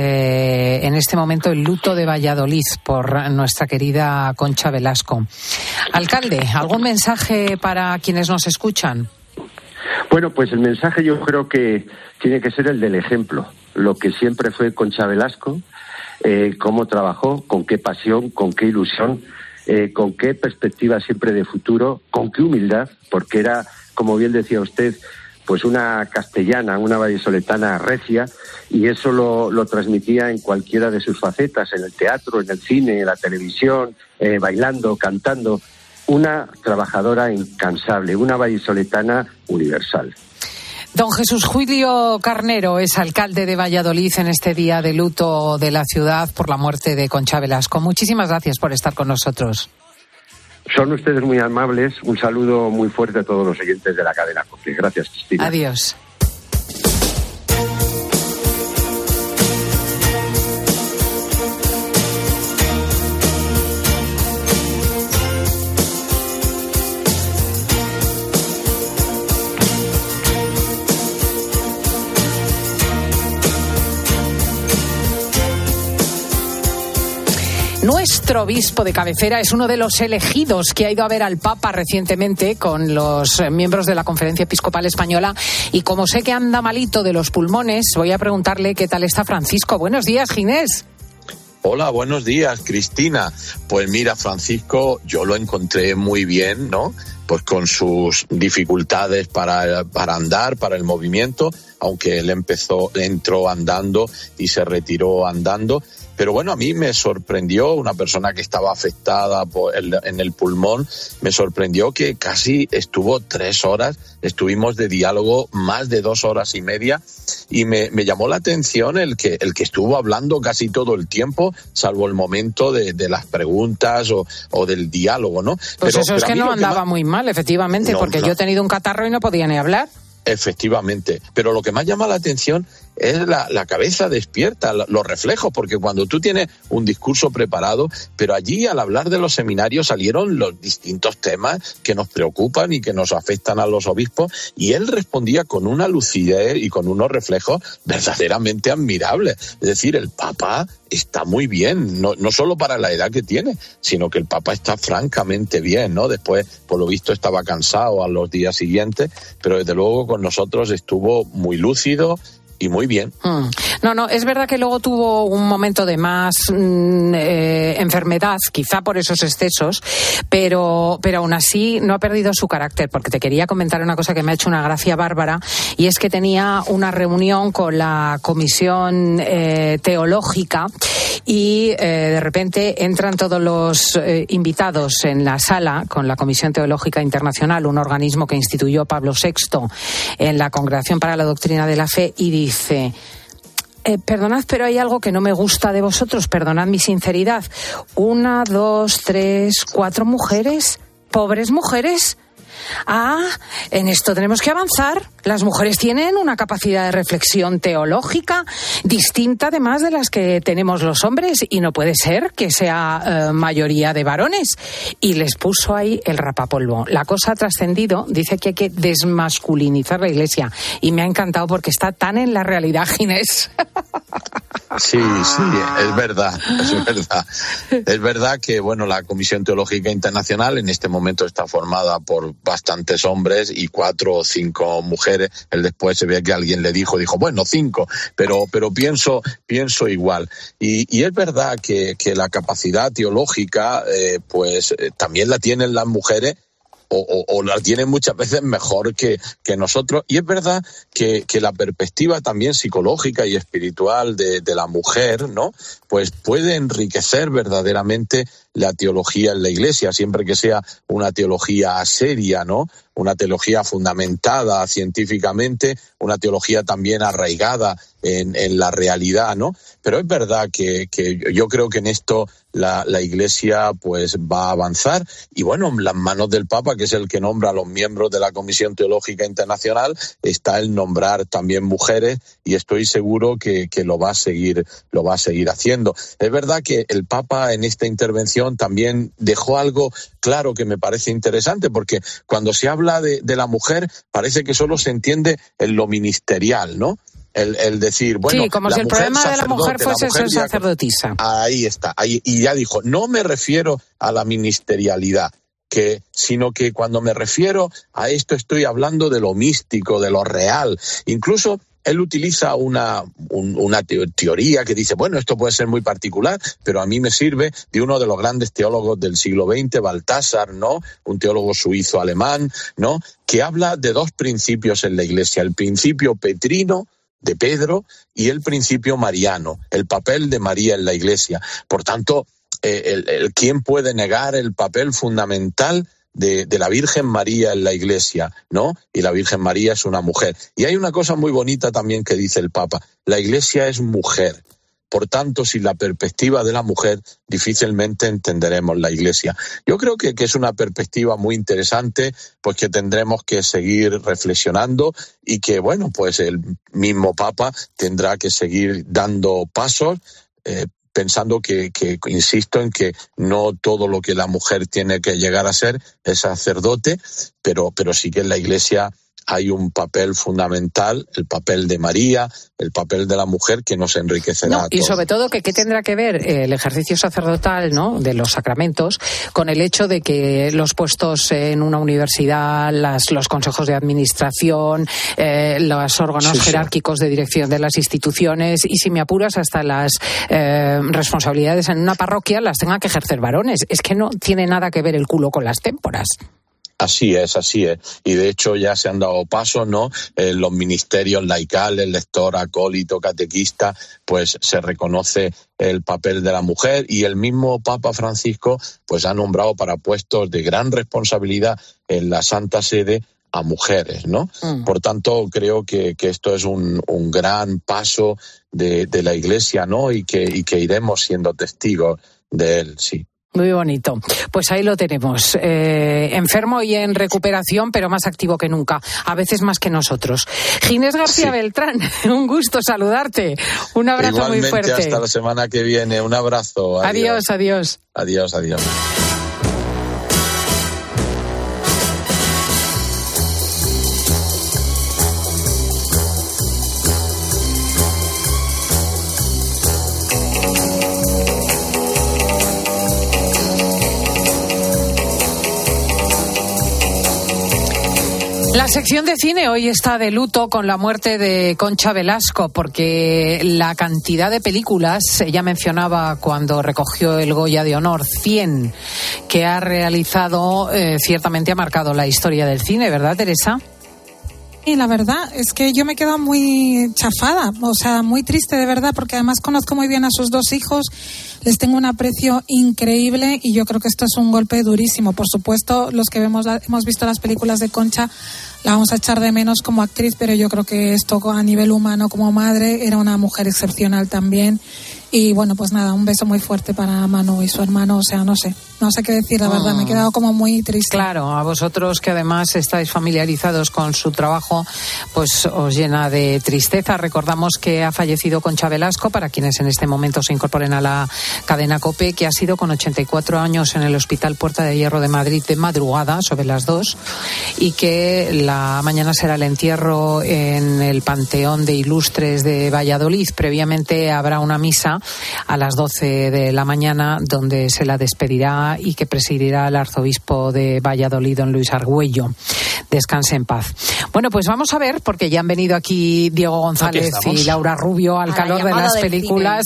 Speaker 1: eh, en este momento el luto de Valladolid por nuestra querida Concha Velasco. Alcalde, ¿algún mensaje para quienes nos escuchan?
Speaker 20: Bueno, pues el mensaje yo creo que tiene que ser el del ejemplo, lo que siempre fue Concha Velasco, eh, cómo trabajó, con qué pasión, con qué ilusión, eh, con qué perspectiva siempre de futuro, con qué humildad, porque era, como bien decía usted, pues una castellana, una vallisoletana recia, y eso lo, lo transmitía en cualquiera de sus facetas, en el teatro, en el cine, en la televisión, eh, bailando, cantando. Una trabajadora incansable, una vallisoletana universal.
Speaker 1: Don Jesús Julio Carnero es alcalde de Valladolid en este día de luto de la ciudad por la muerte de Concha Velasco. Muchísimas gracias por estar con nosotros.
Speaker 20: Son ustedes muy amables. Un saludo muy fuerte a todos los oyentes de la cadena COPE. Gracias, Cristina.
Speaker 1: Adiós. Nuestro obispo de cabecera es uno de los elegidos que ha ido a ver al Papa recientemente con los miembros de la Conferencia Episcopal Española, y como sé que anda malito de los pulmones, voy a preguntarle qué tal está Francisco. Buenos días, Ginés.
Speaker 21: Hola, buenos días, Cristina. Pues mira, Francisco, yo lo encontré muy bien, ¿no? Pues con sus dificultades para, para andar, para el movimiento, aunque él empezó, entró andando y se retiró andando. Pero bueno, a mí me sorprendió, una persona que estaba afectada por el, en el pulmón, me sorprendió que casi estuvo tres horas, estuvimos de diálogo más de dos horas y media, y me, me llamó la atención el que, el que estuvo hablando casi todo el tiempo, salvo el momento de, de las preguntas o, o del diálogo, ¿no?
Speaker 1: Pues
Speaker 21: pero,
Speaker 1: eso es
Speaker 21: pero
Speaker 1: que no andaba
Speaker 21: más...
Speaker 1: muy mal, efectivamente,
Speaker 21: no,
Speaker 1: porque
Speaker 21: no.
Speaker 1: yo he tenido un catarro y no podía ni hablar.
Speaker 21: Efectivamente, pero lo que más llama la atención es la, la cabeza despierta, los reflejos, porque cuando tú tienes un discurso preparado, pero allí al hablar de los seminarios salieron los distintos temas que nos preocupan y que nos afectan a los obispos, y él respondía con una lucidez y con unos reflejos verdaderamente admirables. Es decir, el Papa está muy bien, no, no solo para la edad que tiene, sino que el Papa está francamente bien, ¿no? Después, por lo visto, estaba cansado a los días siguientes, pero desde luego con nosotros estuvo muy lúcido y muy bien.
Speaker 1: Mm. No, no, es verdad que luego tuvo un momento de más mm, eh, enfermedad, quizá por esos excesos, pero, pero aún así no ha perdido su carácter, porque te quería comentar una cosa que me ha hecho una gracia bárbara, y es que tenía una reunión con la Comisión eh, Teológica y eh, de repente entran todos los eh, invitados en la sala con la Comisión Teológica Internacional, un organismo que instituyó Pablo sexto en la Congregación para la Doctrina de la Fe, y dice: eh, perdonad, pero hay algo que no me gusta de vosotros, perdonad mi sinceridad. Una, dos, tres, cuatro mujeres, pobres mujeres. Ah, en esto tenemos que avanzar. Las mujeres tienen una capacidad de reflexión teológica distinta además de las que tenemos los hombres, y no puede ser que sea eh, mayoría de varones. Y les puso ahí el rapapolvo. La cosa ha trascendido, dice que hay que desmasculinizar la Iglesia, y me ha encantado porque está tan en la realidad, Ginés.
Speaker 21: Sí, sí, es verdad, es verdad. Es verdad que, bueno, la Comisión Teológica Internacional en este momento está formada por bastantes hombres y cuatro o cinco mujeres. Él después se ve que alguien le dijo, dijo, bueno, cinco, pero, pero pienso, pienso igual. Y, y es verdad que, que la capacidad teológica, eh, pues, eh, también la tienen las mujeres, O, o, o la tienen muchas veces mejor que, que nosotros. Y es verdad que, que la perspectiva también psicológica y espiritual de, de la mujer, ¿no?, pues puede enriquecer verdaderamente la teología en la Iglesia, siempre que sea una teología seria, ¿no?, una teología fundamentada científicamente, una teología también arraigada en, en la realidad, ¿no? Pero es verdad que, que yo creo que en esto la, la Iglesia pues va a avanzar, y bueno, en las manos del Papa, que es el que nombra a los miembros de la Comisión Teológica Internacional, está el nombrar también mujeres, y estoy seguro que, que lo va a seguir, lo va a seguir haciendo. Es verdad que el Papa en esta intervención también dejó algo claro que me parece interesante, porque cuando se habla de, de la mujer parece que solo se entiende en lo ministerial, ¿no? El, el decir, bueno,
Speaker 1: sí, como si el problema de la mujer fuese ser sacerdotisa.
Speaker 21: Ahí está, ahí, y ya dijo, no me refiero a la ministerialidad, que, sino que cuando me refiero a esto estoy hablando de lo místico, de lo real. Incluso él utiliza una, un, una teoría que dice, bueno, esto puede ser muy particular, pero a mí me sirve de uno de los grandes teólogos del siglo veinte, Baltasar, ¿no?, un teólogo suizo-alemán, ¿no?, que habla de dos principios en la Iglesia, el principio petrino de Pedro y el principio mariano, el papel de María en la Iglesia. Por tanto, eh, el, el, ¿quién puede negar el papel fundamental De, de la Virgen María en la Iglesia, ¿no? Y la Virgen María es una mujer. Y hay una cosa muy bonita también que dice el Papa: la Iglesia es mujer. Por tanto, sin la perspectiva de la mujer, difícilmente entenderemos la Iglesia. Yo creo que, que es una perspectiva muy interesante, pues que tendremos que seguir reflexionando, y que, bueno, pues el mismo Papa tendrá que seguir dando pasos, eh, pensando que, que, insisto en que no todo lo que la mujer tiene que llegar a ser es sacerdote, pero, pero sí que en la Iglesia hay un papel fundamental, el papel de María, el papel de la mujer, que nos enriquecerá
Speaker 1: no,
Speaker 21: a todos.
Speaker 1: Y sobre todo, que qué tendrá que ver el ejercicio sacerdotal, ¿no?, de los sacramentos con el hecho de que los puestos en una universidad, las, los consejos de administración, eh, los órganos sí, jerárquicos sí. de dirección de las instituciones, y si me apuras hasta las eh, responsabilidades en una parroquia las tengan que ejercer varones. Es que no tiene nada que ver el culo con las témporas.
Speaker 21: Así es, así es. Y de hecho ya se han dado pasos, ¿no? En los ministerios laicales, lector, acólito, catequista, pues se reconoce el papel de la mujer, y el mismo Papa Francisco pues ha nombrado para puestos de gran responsabilidad en la Santa Sede a mujeres, ¿no? Mm. Por tanto, creo que, que esto es un, un gran paso de, de la Iglesia, ¿no? Y que, y que iremos siendo testigos de él, sí.
Speaker 1: Muy bonito. Pues ahí lo tenemos. Eh, enfermo y en recuperación, pero más activo que nunca. A veces más que nosotros. Ginés García sí. Beltrán, un gusto saludarte. Un abrazo
Speaker 21: Igualmente,
Speaker 1: muy fuerte.
Speaker 21: Hasta la semana que viene. Un abrazo.
Speaker 1: Adiós, adiós.
Speaker 21: Adiós, adiós.
Speaker 1: La sección de cine hoy está de luto con la muerte de Concha Velasco, porque la cantidad de películas, ella mencionaba cuando recogió el Goya de Honor, cien, que ha realizado, eh, ciertamente ha marcado la historia del cine, ¿verdad, Teresa?
Speaker 5: Y la verdad es que yo me he quedado muy chafada, o sea, muy triste de verdad, porque además conozco muy bien a sus dos hijos, les tengo un aprecio increíble y yo creo que esto es un golpe durísimo. Por supuesto, los que vemos la, hemos visto las películas de Concha la vamos a echar de menos como actriz, pero yo creo que esto a nivel humano como madre era una mujer excepcional también. Y bueno, pues nada, un beso muy fuerte para Manu y su hermano, o sea, no sé, no sé qué decir, la verdad, me he quedado como muy triste.
Speaker 1: Claro, a vosotros que además estáis familiarizados con su trabajo, pues os llena de tristeza. Recordamos que ha fallecido Concha Velasco, para quienes en este momento se incorporen a la cadena COPE, que ha sido con ochenta y cuatro años en el Hospital Puerta de Hierro de Madrid de madrugada, sobre las dos, y que la mañana será el entierro en el Panteón de Ilustres de Valladolid. Previamente habrá una misa a las doce de la mañana donde se la despedirá y que presidirá el arzobispo de Valladolid, don Luis Argüello. Descanse en paz. Bueno, pues vamos a ver, porque ya han venido aquí Diego González y Laura Rubio al calor de las películas.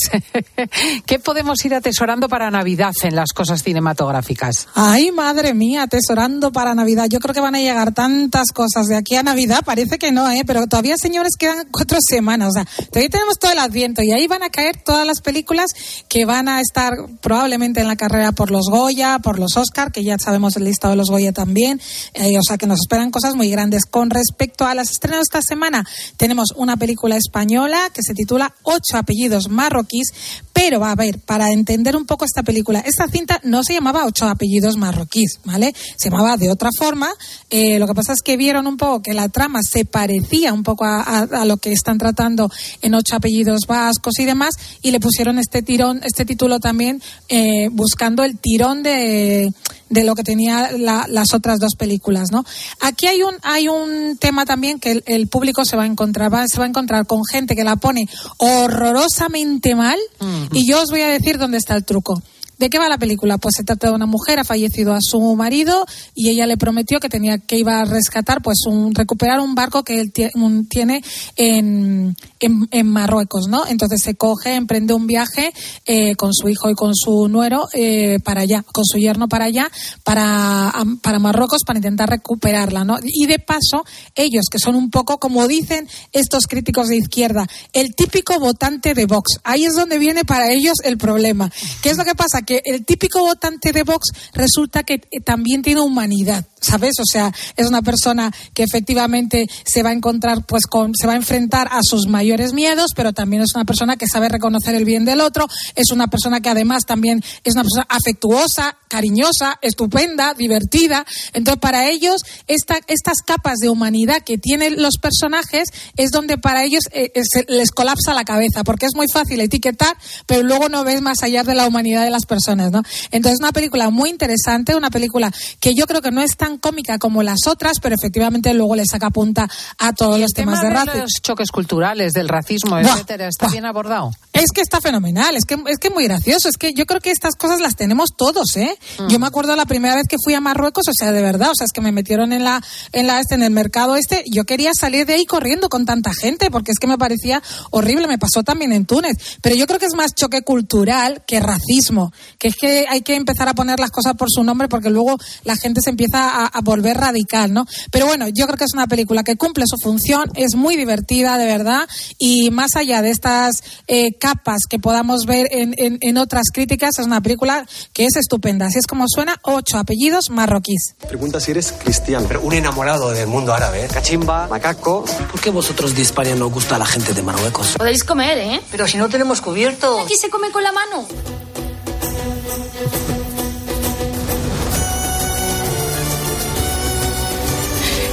Speaker 1: ¿Qué podemos ir atesorando para Navidad en las cosas cinematográficas?
Speaker 5: Ay, madre mía, atesorando para Navidad. Yo creo que van a llegar tantas cosas de aquí a Navidad, parece que no, ¿eh? Pero todavía, señores, quedan cuatro semanas. O sea, todavía tenemos todo el Adviento y ahí van a caer todas las películas que van a estar probablemente en la carrera por los Goya, por los Oscar, que ya sabemos el listado de los Goya también. Eh, o sea, que nos esperan cosas muy grandes. Con respecto a las estrenos de esta semana, tenemos una película española que se titula Ocho apellidos marroquíes, pero va a ver, para entender un poco esta película, esta cinta no se llamaba Ocho apellidos marroquíes, ¿vale? Se llamaba de otra forma. Eh, lo que pasa es que vieron un poco que la trama se parecía un poco a, a, a lo que están tratando en Ocho apellidos vascos y demás, y le pusieron este tirón, este título también, eh, buscando el tirón de de lo que tenía la, las otras dos películas, ¿no? Aquí hay un hay un tema también que el, el público se va a encontrar, va, se va a encontrar con gente que la pone horrorosamente mal, uh-huh. Y yo os voy a decir dónde está el truco. ¿De qué va la película? Pues se trata de una mujer, ha fallecido a su marido y ella le prometió que tenía que iba a rescatar, pues un recuperar un barco que él t- un, tiene en, en, en Marruecos, ¿no? Entonces se coge, emprende un viaje eh, con su hijo y con su nuero eh, para allá, con su yerno para allá, para, para Marruecos, para intentar recuperarla, ¿no? Y de paso, ellos, que son un poco, como dicen estos críticos de izquierda, el típico votante de Vox. Ahí es donde viene para ellos el problema. ¿Qué es lo que pasa? Que el típico votante de Vox resulta que también tiene humanidad, ¿sabes? O sea, es una persona que efectivamente se va a encontrar, pues con, se va a enfrentar a sus mayores miedos, pero también es una persona que sabe reconocer el bien del otro, es una persona que además también es una persona afectuosa, cariñosa, estupenda, divertida. Entonces, para ellos, esta, estas capas de humanidad que tienen los personajes es donde para ellos eh, se les colapsa la cabeza, porque es muy fácil etiquetar, pero luego no ves más allá de la humanidad de las personas, ¿no? Entonces, una película muy interesante, una película que yo creo que no es tan cómica como las otras, pero efectivamente luego le saca punta a todos los temas de raza.
Speaker 1: Los choques culturales, del racismo, etcétera, ¿está bien abordado?
Speaker 5: Es que está fenomenal, es que es que muy gracioso, es que yo creo que estas cosas las tenemos todos, ¿eh? Mm. Yo me acuerdo la primera vez que fui a Marruecos, o sea, de verdad, o sea, es que me metieron en la en la este en el mercado este, yo quería salir de ahí corriendo con tanta gente, porque es que me parecía horrible, me pasó también en Túnez, pero yo creo que es más choque cultural que racismo, que es que hay que empezar a poner las cosas por su nombre, porque luego la gente se empieza a, a volver radical, ¿no? Pero bueno, yo creo que es una película que cumple su función, es muy divertida, de verdad, y más allá de estas eh, capas que podamos ver en, en, en otras críticas, es una película que es estupenda. Así es como suena, Ocho apellidos marroquíes.
Speaker 22: Pregunta si eres cristiano, pero un enamorado del mundo árabe, ¿eh? Cachimba, macaco. ¿Por qué vosotros de España no os gusta a la gente de Marruecos?
Speaker 23: Podéis comer, ¿eh?
Speaker 22: Pero si no tenemos cubierto.
Speaker 23: Aquí se come con la mano.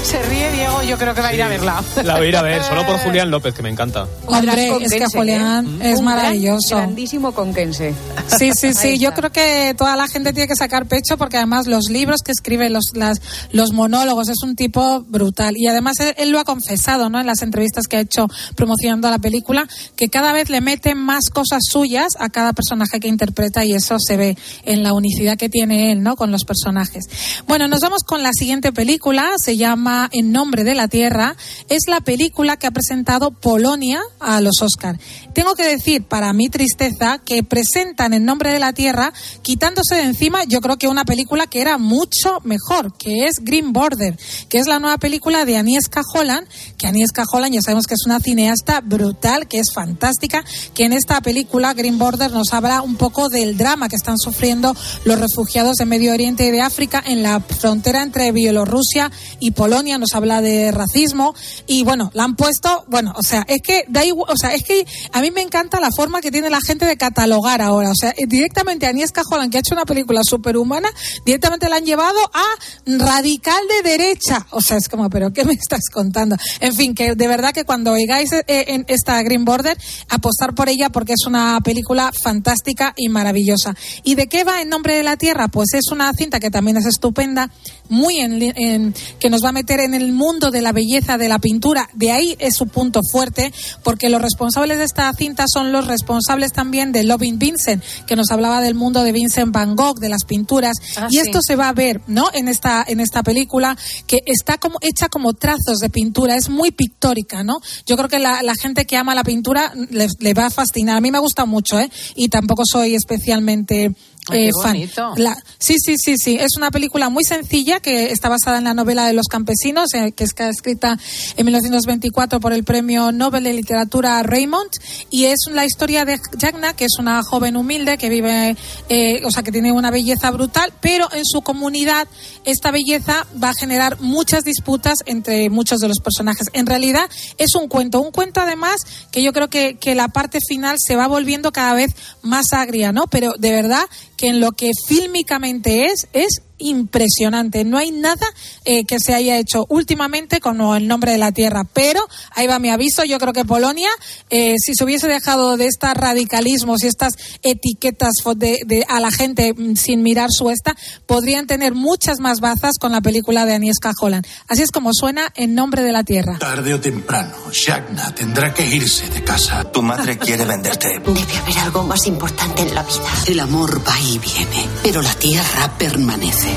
Speaker 1: se ríe Diego, yo creo que va a ir a verla.
Speaker 8: La voy a ir a ver, solo por Julián López, que me encanta.
Speaker 5: Hombre, es que Julián ¿eh? es
Speaker 6: Un
Speaker 5: maravilloso.
Speaker 6: Gran, grandísimo conquense.
Speaker 5: Sí, sí, sí. Yo creo que toda la gente tiene que sacar pecho porque además los libros que escribe, los, las, los monólogos, es un tipo brutal. Y además él, él lo ha confesado, ¿no? En las entrevistas que ha hecho promocionando la película, que cada vez le mete más cosas suyas a cada personaje que interpreta y eso se ve en la unicidad que tiene él, ¿no? Con los personajes. Bueno, nos vamos con la siguiente película. Se llama En nombre de la tierra. Es la película que ha presentado Polonia a los Oscar. Tengo que decir, para mi tristeza, que presentan En nombre de la tierra quitándose de encima, yo creo que una película que era mucho mejor, que es Green Border, que es la nueva película de Agnieszka Holland, que Agnieszka Holland ya sabemos que es una cineasta brutal, que es fantástica, que en esta película Green Border nos habla un poco del drama que están sufriendo los refugiados de Medio Oriente y de África en la frontera entre Bielorrusia y Polonia. Nos habla de racismo y bueno, la han puesto, bueno, o sea, es que da igual, o sea, es que a mí me encanta la forma que tiene la gente de catalogar ahora, o sea, directamente a Agnieszka Holland, que ha hecho una película superhumana, directamente la han llevado a radical de derecha, o sea, es como, pero ¿qué me estás contando? En fin, que de verdad que cuando oigáis eh, en esta Green Border, apostar por ella porque es una película fantástica y maravillosa. ¿Y de qué va En nombre de la tierra? Pues es una cinta que también es estupenda, muy en, en que nos va a meter en el mundo de la belleza de la pintura. De ahí es su punto fuerte, porque los responsables de esta cinta son los responsables también de Loving Vincent, que nos hablaba del mundo de Vincent Van Gogh, de las pinturas. Ah, y esto sí se va a ver, ¿no? En esta en esta película, que está como hecha como trazos de pintura, es muy pictórica, ¿no? Yo creo que la, la gente que ama la pintura le, le va a fascinar. A mí me gusta mucho, ¿eh? Y tampoco soy especialmente
Speaker 1: Ay,
Speaker 5: eh,
Speaker 1: qué
Speaker 5: fan.
Speaker 1: bonito.
Speaker 5: La, sí, sí, sí, sí. Es una película muy sencilla que está basada en la novela de Los Campesinos, eh, que está escrita en mil novecientos veinticuatro por el Premio Nobel de Literatura Raymond, y es la historia de Jagna, que es una joven humilde que vive, eh, o sea, que tiene una belleza brutal, pero en su comunidad esta belleza va a generar muchas disputas entre muchos de los personajes. En realidad es un cuento, un cuento además que yo creo que, que la parte final se va volviendo cada vez más agria, ¿no? Pero de verdad que en lo que fílmicamente es, es impresionante. No hay nada eh, que se haya hecho últimamente como El nombre de la tierra. Pero, ahí va mi aviso, yo creo que Polonia, eh, si se hubiese dejado de estos radicalismos y estas etiquetas de, de, a la gente sin mirar su esta, podrían tener muchas más bazas con la película de Agnieszka Holland. Así es como suena En nombre de la tierra.
Speaker 16: Tarde o temprano, Jagna tendrá que irse de casa.
Speaker 7: Tu madre quiere venderte.
Speaker 23: Debe haber algo más importante en la vida.
Speaker 24: El amor va y viene, pero la tierra permanece.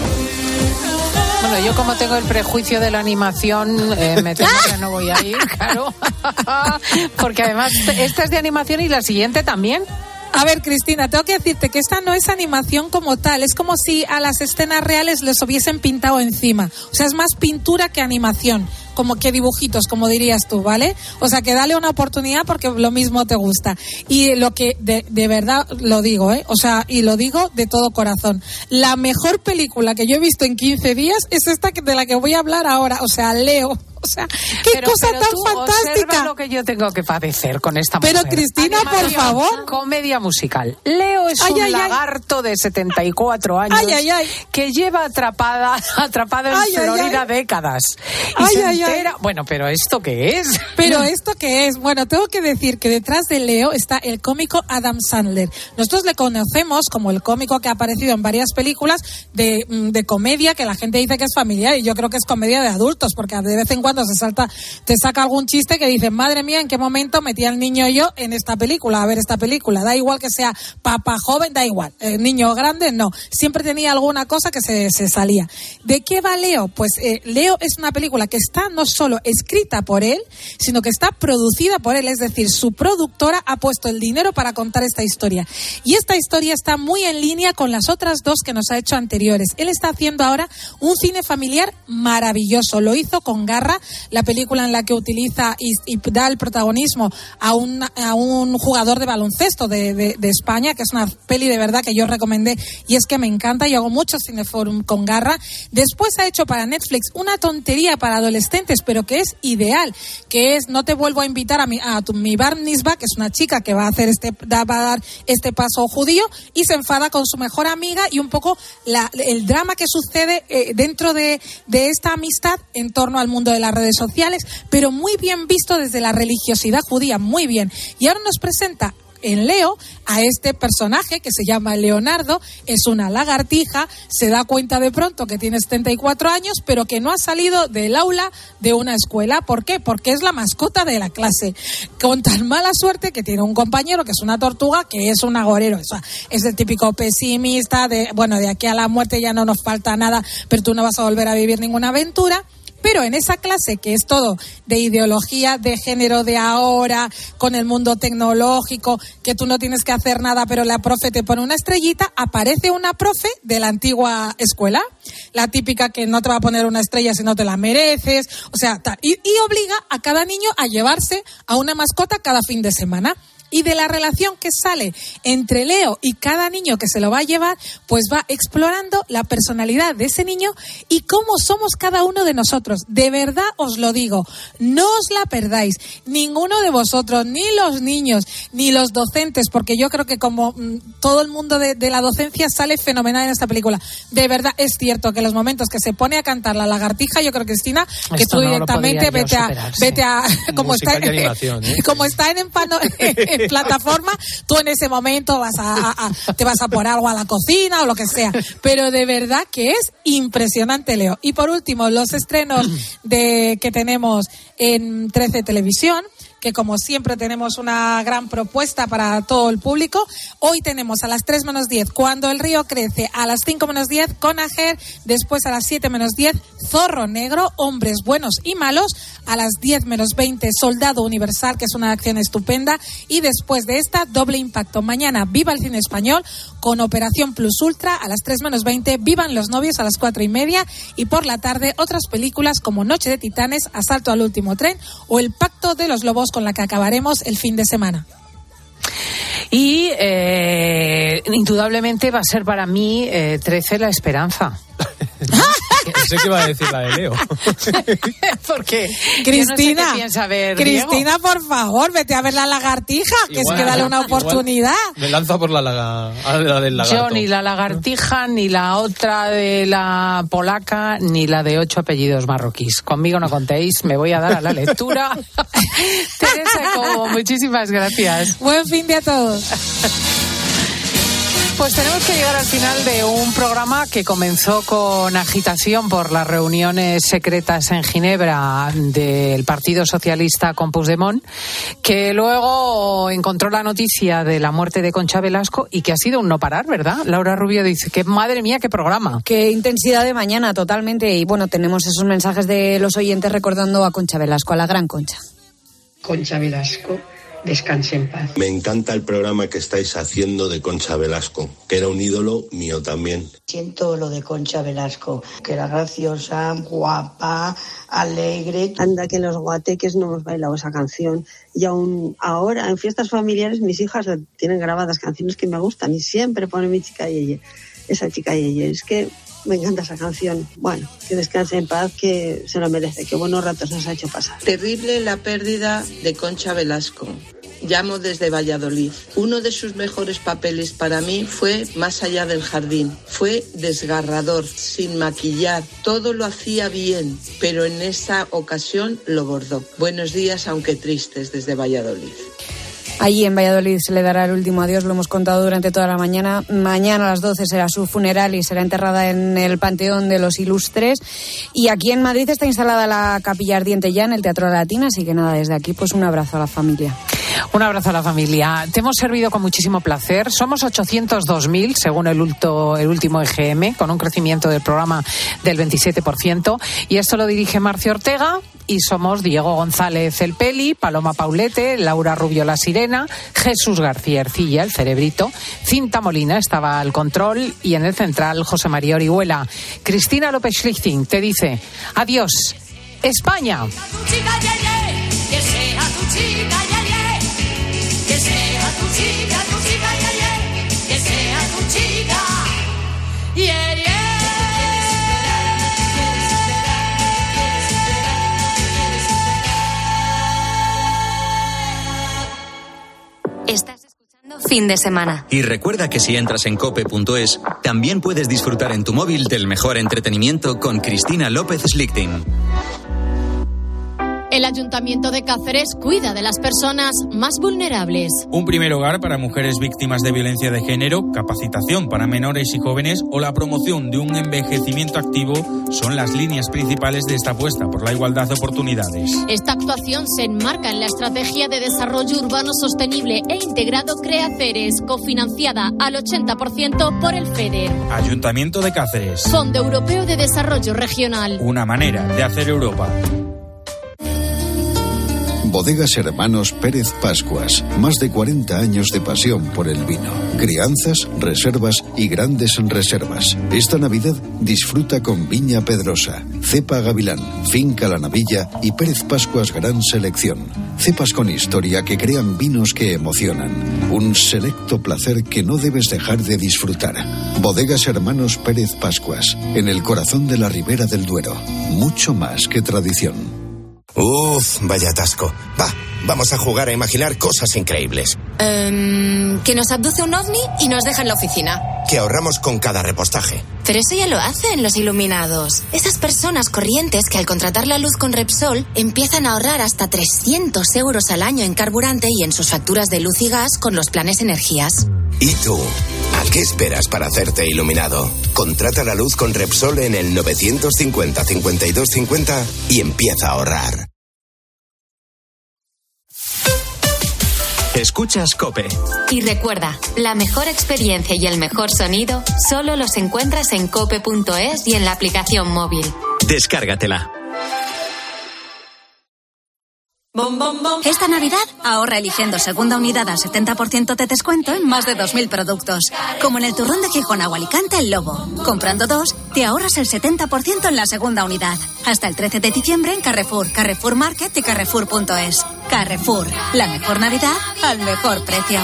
Speaker 1: Bueno, yo como tengo el prejuicio de la animación, eh, me temo que no voy a ir, claro. Porque además esta es de animación y la siguiente también.
Speaker 5: A ver, Cristina, tengo que decirte que esta no es animación como tal, es como si a las escenas reales les hubiesen pintado encima. O sea, es más pintura que animación, como que dibujitos, como dirías tú, ¿vale? O sea, que dale una oportunidad porque lo mismo te gusta. Y lo que de, de verdad lo digo, ¿eh? O sea, y lo digo de todo corazón. La mejor película que yo he visto en quince días es esta de la que voy a hablar ahora. O sea, Leo. O sea, qué
Speaker 1: pero,
Speaker 5: cosa
Speaker 1: pero
Speaker 5: tan
Speaker 1: tú
Speaker 5: fantástica.
Speaker 1: Observa lo que yo tengo que padecer con esta mujer.
Speaker 5: Pero Cristina,
Speaker 1: Animación,
Speaker 5: por favor.
Speaker 1: Comedia musical. Leo es
Speaker 5: ay,
Speaker 1: un
Speaker 5: ay,
Speaker 1: lagarto ay. de setenta y cuatro años
Speaker 5: ay, ay, ay.
Speaker 1: que lleva atrapada, atrapado en
Speaker 5: ay,
Speaker 1: Florida
Speaker 5: ay, ay.
Speaker 1: décadas. Y
Speaker 5: ay,
Speaker 1: se
Speaker 5: ay,
Speaker 1: entera.
Speaker 5: Ay.
Speaker 1: Bueno, pero ¿esto qué es?
Speaker 5: Pero ¿esto qué es? Bueno, tengo que decir que detrás de Leo está el cómico Adam Sandler. Nosotros le conocemos como el cómico que ha aparecido en varias películas de, de comedia, que la gente dice que es familiar, y yo creo que es comedia de adultos, porque de vez en cuando se salta, te saca algún chiste que dices, madre mía, ¿en qué momento metí al niño yo en esta película? A ver esta película. Da igual que sea papá joven, da igual. El niño grande, no. Siempre tenía alguna cosa que se, se salía. ¿De qué va Leo? Pues eh, Leo es una película que está no solo escrita por él, sino que está producida por él, es decir, su productora ha puesto el dinero para contar esta historia. Y esta historia está muy en línea con las otras dos que nos ha hecho anteriores. Él está haciendo ahora un cine familiar maravilloso. Lo hizo con garra la película en la que utiliza y, y da el protagonismo a un, a un jugador de baloncesto de, de, de España, que es una peli de verdad que yo recomendé y es que me encanta, y hago mucho cineforum con garra. Después ha hecho para Netflix una tontería para adolescentes, pero que es ideal, que es No te vuelvo a invitar a mi, a tu, mi bar mitzvah, que es una chica que va a hacer este, va a dar este paso judío y se enfada con su mejor amiga, y un poco la, el drama que sucede eh, dentro de, de esta amistad en torno al mundo de las redes sociales, pero muy bien visto desde la religiosidad judía, muy bien. Y ahora nos presenta en Leo a este personaje que se llama Leonardo, es una lagartija, se da cuenta de pronto que tiene setenta y cuatro años, pero que no ha salido del aula de una escuela. ¿Por qué? Porque es la mascota de la clase, con tan mala suerte que tiene un compañero que es una tortuga, que es un agorero. O sea, es el típico pesimista de, bueno, de aquí a la muerte ya no nos falta nada, pero tú no vas a volver a vivir ninguna aventura. Pero en esa clase, que es todo de ideología de género de ahora, con el mundo tecnológico, que tú no tienes que hacer nada, pero la profe te pone una estrellita, aparece una profe de la antigua escuela, la típica que no te va a poner una estrella si no te la mereces, o sea, tal, y, y obliga a cada niño a llevarse a una mascota cada fin de semana. Y de la relación que sale entre Leo y cada niño que se lo va a llevar, pues va explorando la personalidad de ese niño y cómo somos cada uno de nosotros. De verdad os lo digo, no os la perdáis, ninguno de vosotros, ni los niños, ni los docentes, porque yo creo que como mmm, todo el mundo de, de la docencia sale fenomenal en esta película. De verdad es cierto que los momentos que se pone a cantar la lagartija, yo creo, Cristina, que
Speaker 1: Esto
Speaker 5: tú
Speaker 1: no
Speaker 5: directamente vete a, vete a, como está,
Speaker 8: animación, ¿eh?
Speaker 5: como está en empano, en plataforma, tú en ese momento vas a, a, a te vas a por algo a la cocina o lo que sea, pero de verdad que es impresionante, Leo. Y por último, los estrenos de que tenemos en trece Televisión, que como siempre tenemos una gran propuesta para todo el público. Hoy tenemos a las tres menos diez Cuando el río crece, a las cinco menos diez Conager, después a las siete menos diez Zorro Negro, Hombres Buenos y Malos, a las diez menos veinte Soldado Universal, que es una acción estupenda, y después de esta, Doble Impacto. Mañana, Viva el Cine Español, con Operación Plus Ultra, a las tres menos veinte Vivan los Novios, a las cuatro y media, y por la tarde otras películas como Noche de Titanes, Asalto al Último Tren o El Pacto de los Lobos, con la que acabaremos el fin de semana.
Speaker 1: Y eh, indudablemente va a ser para mí eh, trece la esperanza.
Speaker 8: Sé que va a decir la de Leo.
Speaker 1: Porque
Speaker 5: Cristina,
Speaker 1: no sé qué piensa ver,
Speaker 5: Cristina,
Speaker 1: Diego.
Speaker 5: por favor, vete a ver La Lagartija, que
Speaker 8: Igual,
Speaker 5: es que dale una oportunidad.
Speaker 8: Me lanza por la, laga, a la del lagarto.
Speaker 1: Yo ni la lagartija, ni la otra de la polaca, ni la de ocho apellidos marroquíes. Conmigo no contéis, me voy a dar a la lectura. Teresa Cobo, muchísimas gracias.
Speaker 5: Buen fin de a todos.
Speaker 1: Pues tenemos que llegar al final de un programa que comenzó con agitación por las reuniones secretas en Ginebra del Partido Socialista con Puigdemont, que luego encontró la noticia de la muerte de Concha Velasco y que ha sido un no parar, ¿verdad? Laura Rubio dice que madre mía, qué programa.
Speaker 6: Qué intensidad de mañana, totalmente. Y bueno, tenemos esos mensajes de los oyentes recordando a Concha Velasco, a la gran Concha.
Speaker 7: Concha Velasco, descanse en paz.
Speaker 9: Me encanta el programa que estáis haciendo de Concha Velasco, que era un ídolo mío también.
Speaker 23: Siento lo de Concha Velasco, que era graciosa, guapa, alegre.
Speaker 10: Anda que en los guateques no hemos bailado esa canción. Y aún ahora, en fiestas familiares, mis hijas tienen grabadas canciones que me gustan y siempre pone mi chica Yeye. Esa chica Yeye, es que me encanta esa canción. Bueno, que descanse en paz, que se lo merece, que buenos ratos nos ha hecho pasar.
Speaker 25: Terrible la pérdida de Concha Velasco. Llamo desde Valladolid. Uno de sus mejores papeles para mí fue Más allá del jardín. Fue desgarrador, sin maquillar. Todo lo hacía bien, pero en esta ocasión lo bordó. Buenos días, aunque tristes, desde Valladolid.
Speaker 6: Allí en Valladolid se le dará el último adiós, lo hemos contado durante toda la mañana. Mañana a las doce será su funeral y será enterrada en el Panteón de los Ilustres. Y aquí en Madrid está instalada la Capilla Ardiente ya en el Teatro Latina, así que nada, desde aquí pues un abrazo a la familia.
Speaker 1: Un abrazo a la familia. Te hemos servido con muchísimo placer. Somos ochocientos dos mil, según el, ulto, el último E G M, con un crecimiento del programa del veintisiete por ciento. Y esto lo dirige Marcio Ortega. Y somos Diego González el Peli, Paloma Paulete, Laura Rubio la Sirena, Jesús García Ercilla, el Cerebrito, Cinta Molina estaba al control y en el central José María Orihuela. Cristina López Schlichting te dice adiós España.
Speaker 3: Estás escuchando Fin de Semana.
Speaker 2: Y recuerda que si entras en cope punto es, también puedes disfrutar en tu móvil del mejor entretenimiento con Cristina López Slichting.
Speaker 4: El Ayuntamiento de Cáceres cuida de las personas más vulnerables.
Speaker 11: Un primer hogar para mujeres víctimas de violencia de género, capacitación para menores y jóvenes o la promoción de un envejecimiento activo son las líneas principales de esta apuesta por la igualdad de oportunidades.
Speaker 4: Esta actuación se enmarca en la Estrategia de Desarrollo Urbano Sostenible e Integrado Creaceres, cofinanciada al ochenta por ciento por el FEDER.
Speaker 11: Ayuntamiento de Cáceres.
Speaker 4: Fondo Europeo de Desarrollo Regional.
Speaker 11: Una manera de hacer Europa.
Speaker 12: Bodegas Hermanos Pérez Pascuas. Más de cuarenta años de pasión por el vino. Crianzas, reservas y grandes reservas. Esta Navidad disfruta con Viña Pedrosa, Cepa Gavilán, Finca La Navilla y Pérez Pascuas Gran Selección. Cepas con historia que crean vinos que emocionan. Un selecto placer que no debes dejar de disfrutar. Bodegas Hermanos Pérez Pascuas. En el corazón de la Ribera del Duero. Mucho más que tradición.
Speaker 13: Uf, vaya atasco. Va, vamos a jugar a imaginar cosas increíbles.
Speaker 17: Um, que nos abduce un ovni y nos deja en la oficina.
Speaker 13: Que ahorramos con cada repostaje.
Speaker 17: Pero eso ya lo hacen los iluminados. Esas personas corrientes que al contratar la luz con Repsol empiezan a ahorrar hasta trescientos euros al año en carburante y en sus facturas de luz y gas con los planes energías.
Speaker 13: ¿Y tú? ¿A qué esperas para hacerte iluminado? Contrata la luz con Repsol en el novecientos cincuenta, cincuenta y dos cincuenta y empieza a ahorrar.
Speaker 2: Escuchas COPE.
Speaker 3: Y recuerda, la mejor experiencia y el mejor sonido solo los encuentras en cope punto es y en la aplicación móvil.
Speaker 2: Descárgatela.
Speaker 15: Esta Navidad ahorra eligiendo segunda unidad al setenta por ciento de descuento en más de dos mil productos. Como en el turrón de Gijón o Alicante El Lobo. Comprando dos, te ahorras el setenta por ciento en la segunda unidad. Hasta el trece de diciembre en Carrefour, Carrefour Market y Carrefour punto es. Carrefour, la mejor Navidad al mejor precio.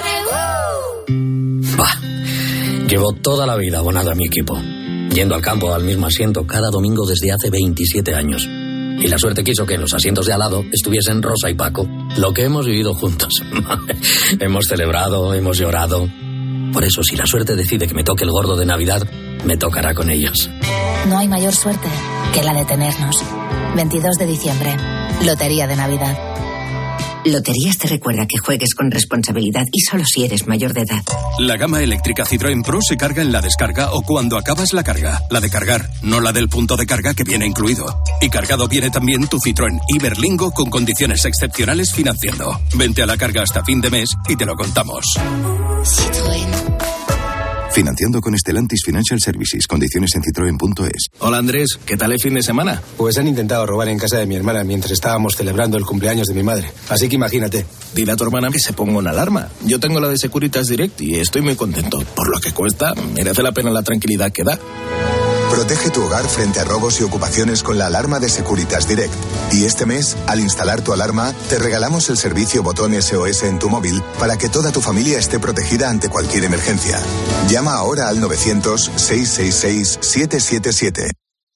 Speaker 26: Bah, llevo toda la vida abonado a mi equipo. Yendo al campo al mismo asiento cada domingo desde hace veintisiete años. Y la suerte quiso que en los asientos de al lado estuviesen Rosa y Paco. Lo que hemos vivido juntos. Hemos celebrado, hemos llorado. Por eso, si la suerte decide que me toque el gordo de Navidad, me tocará con ellos.
Speaker 15: No hay mayor suerte que la de tenernos. veintidós de diciembre, Lotería de Navidad.
Speaker 27: Loterías te recuerda que juegues con responsabilidad y solo si eres mayor de edad.
Speaker 28: La gama eléctrica Citroën Pro se carga en la descarga o cuando acabas la carga. La de cargar, no la del punto de carga que viene incluido. Y cargado viene también tu Citroën Iberlingo con condiciones excepcionales financiando. Vente a la carga hasta fin de mes y te lo contamos.
Speaker 15: Citroën.
Speaker 29: Financiando con Stellantis Financial Services. Condiciones en citroen punto es.
Speaker 30: Hola Andrés, ¿qué tal el fin de semana?
Speaker 31: Pues han intentado robar en casa de mi hermana mientras estábamos celebrando el cumpleaños de mi madre. Así que imagínate.
Speaker 30: Dile a tu hermana que se ponga una alarma. Yo tengo la de Securitas Direct y estoy muy contento. Por lo que cuesta, merece la pena la tranquilidad que da.
Speaker 32: Protege tu hogar frente a robos y ocupaciones con la alarma de Securitas Direct. Y este mes, al instalar tu alarma, te regalamos el servicio botón S O S en tu móvil para que toda tu familia esté protegida ante cualquier emergencia. Llama ahora al novecientos, seiscientos sesenta y seis, setecientos setenta y siete.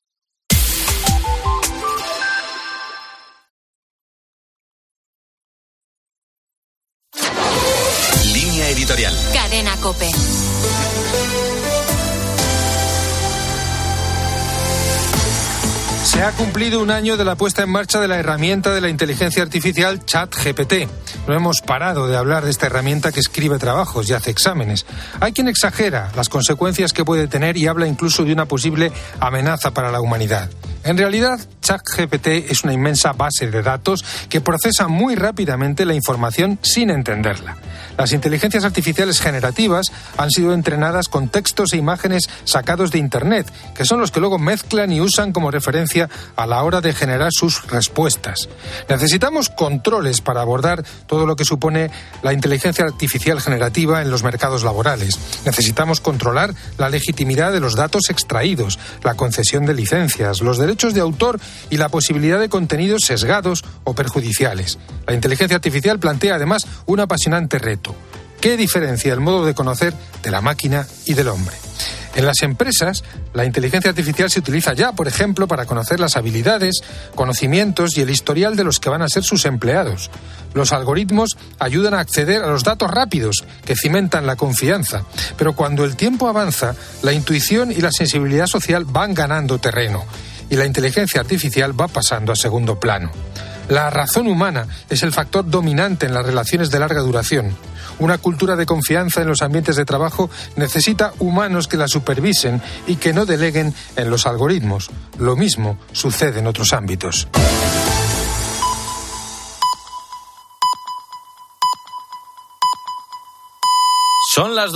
Speaker 2: Línea editorial.
Speaker 3: Cadena COPE.
Speaker 33: Se ha cumplido un año de la puesta en marcha de la herramienta de la inteligencia artificial ChatGPT. No hemos parado de hablar de esta herramienta que escribe trabajos y hace exámenes. Hay quien exagera las consecuencias que puede tener y habla incluso de una posible amenaza para la humanidad. En realidad, ChatGPT es una inmensa base de datos que procesa muy rápidamente la información sin entenderla. Las inteligencias artificiales generativas han sido entrenadas con textos e imágenes sacados de Internet, que son los que luego mezclan y usan como referencia a la hora de generar sus respuestas. Necesitamos controles para abordar todo lo que supone la inteligencia artificial generativa en los mercados laborales. Necesitamos controlar la legitimidad de los datos extraídos, la concesión de licencias, los derechos derechos de autor y la posibilidad de contenidos sesgados o perjudiciales. La inteligencia artificial plantea además un apasionante reto. ¿Qué diferencia el modo de conocer de la máquina y del hombre? En las empresas, la inteligencia artificial se utiliza ya, por ejemplo, para conocer las habilidades, conocimientos y el historial de los que van a ser sus empleados. Los algoritmos ayudan a acceder a los datos rápidos que cimentan la confianza, pero cuando el tiempo avanza, la intuición y la sensibilidad social van ganando terreno y la inteligencia artificial va pasando a segundo plano. La razón humana es el factor dominante en las relaciones de larga duración. Una cultura de confianza en los ambientes de trabajo necesita humanos que la supervisen y que no deleguen en los algoritmos. Lo mismo sucede en otros ámbitos.
Speaker 11: Son las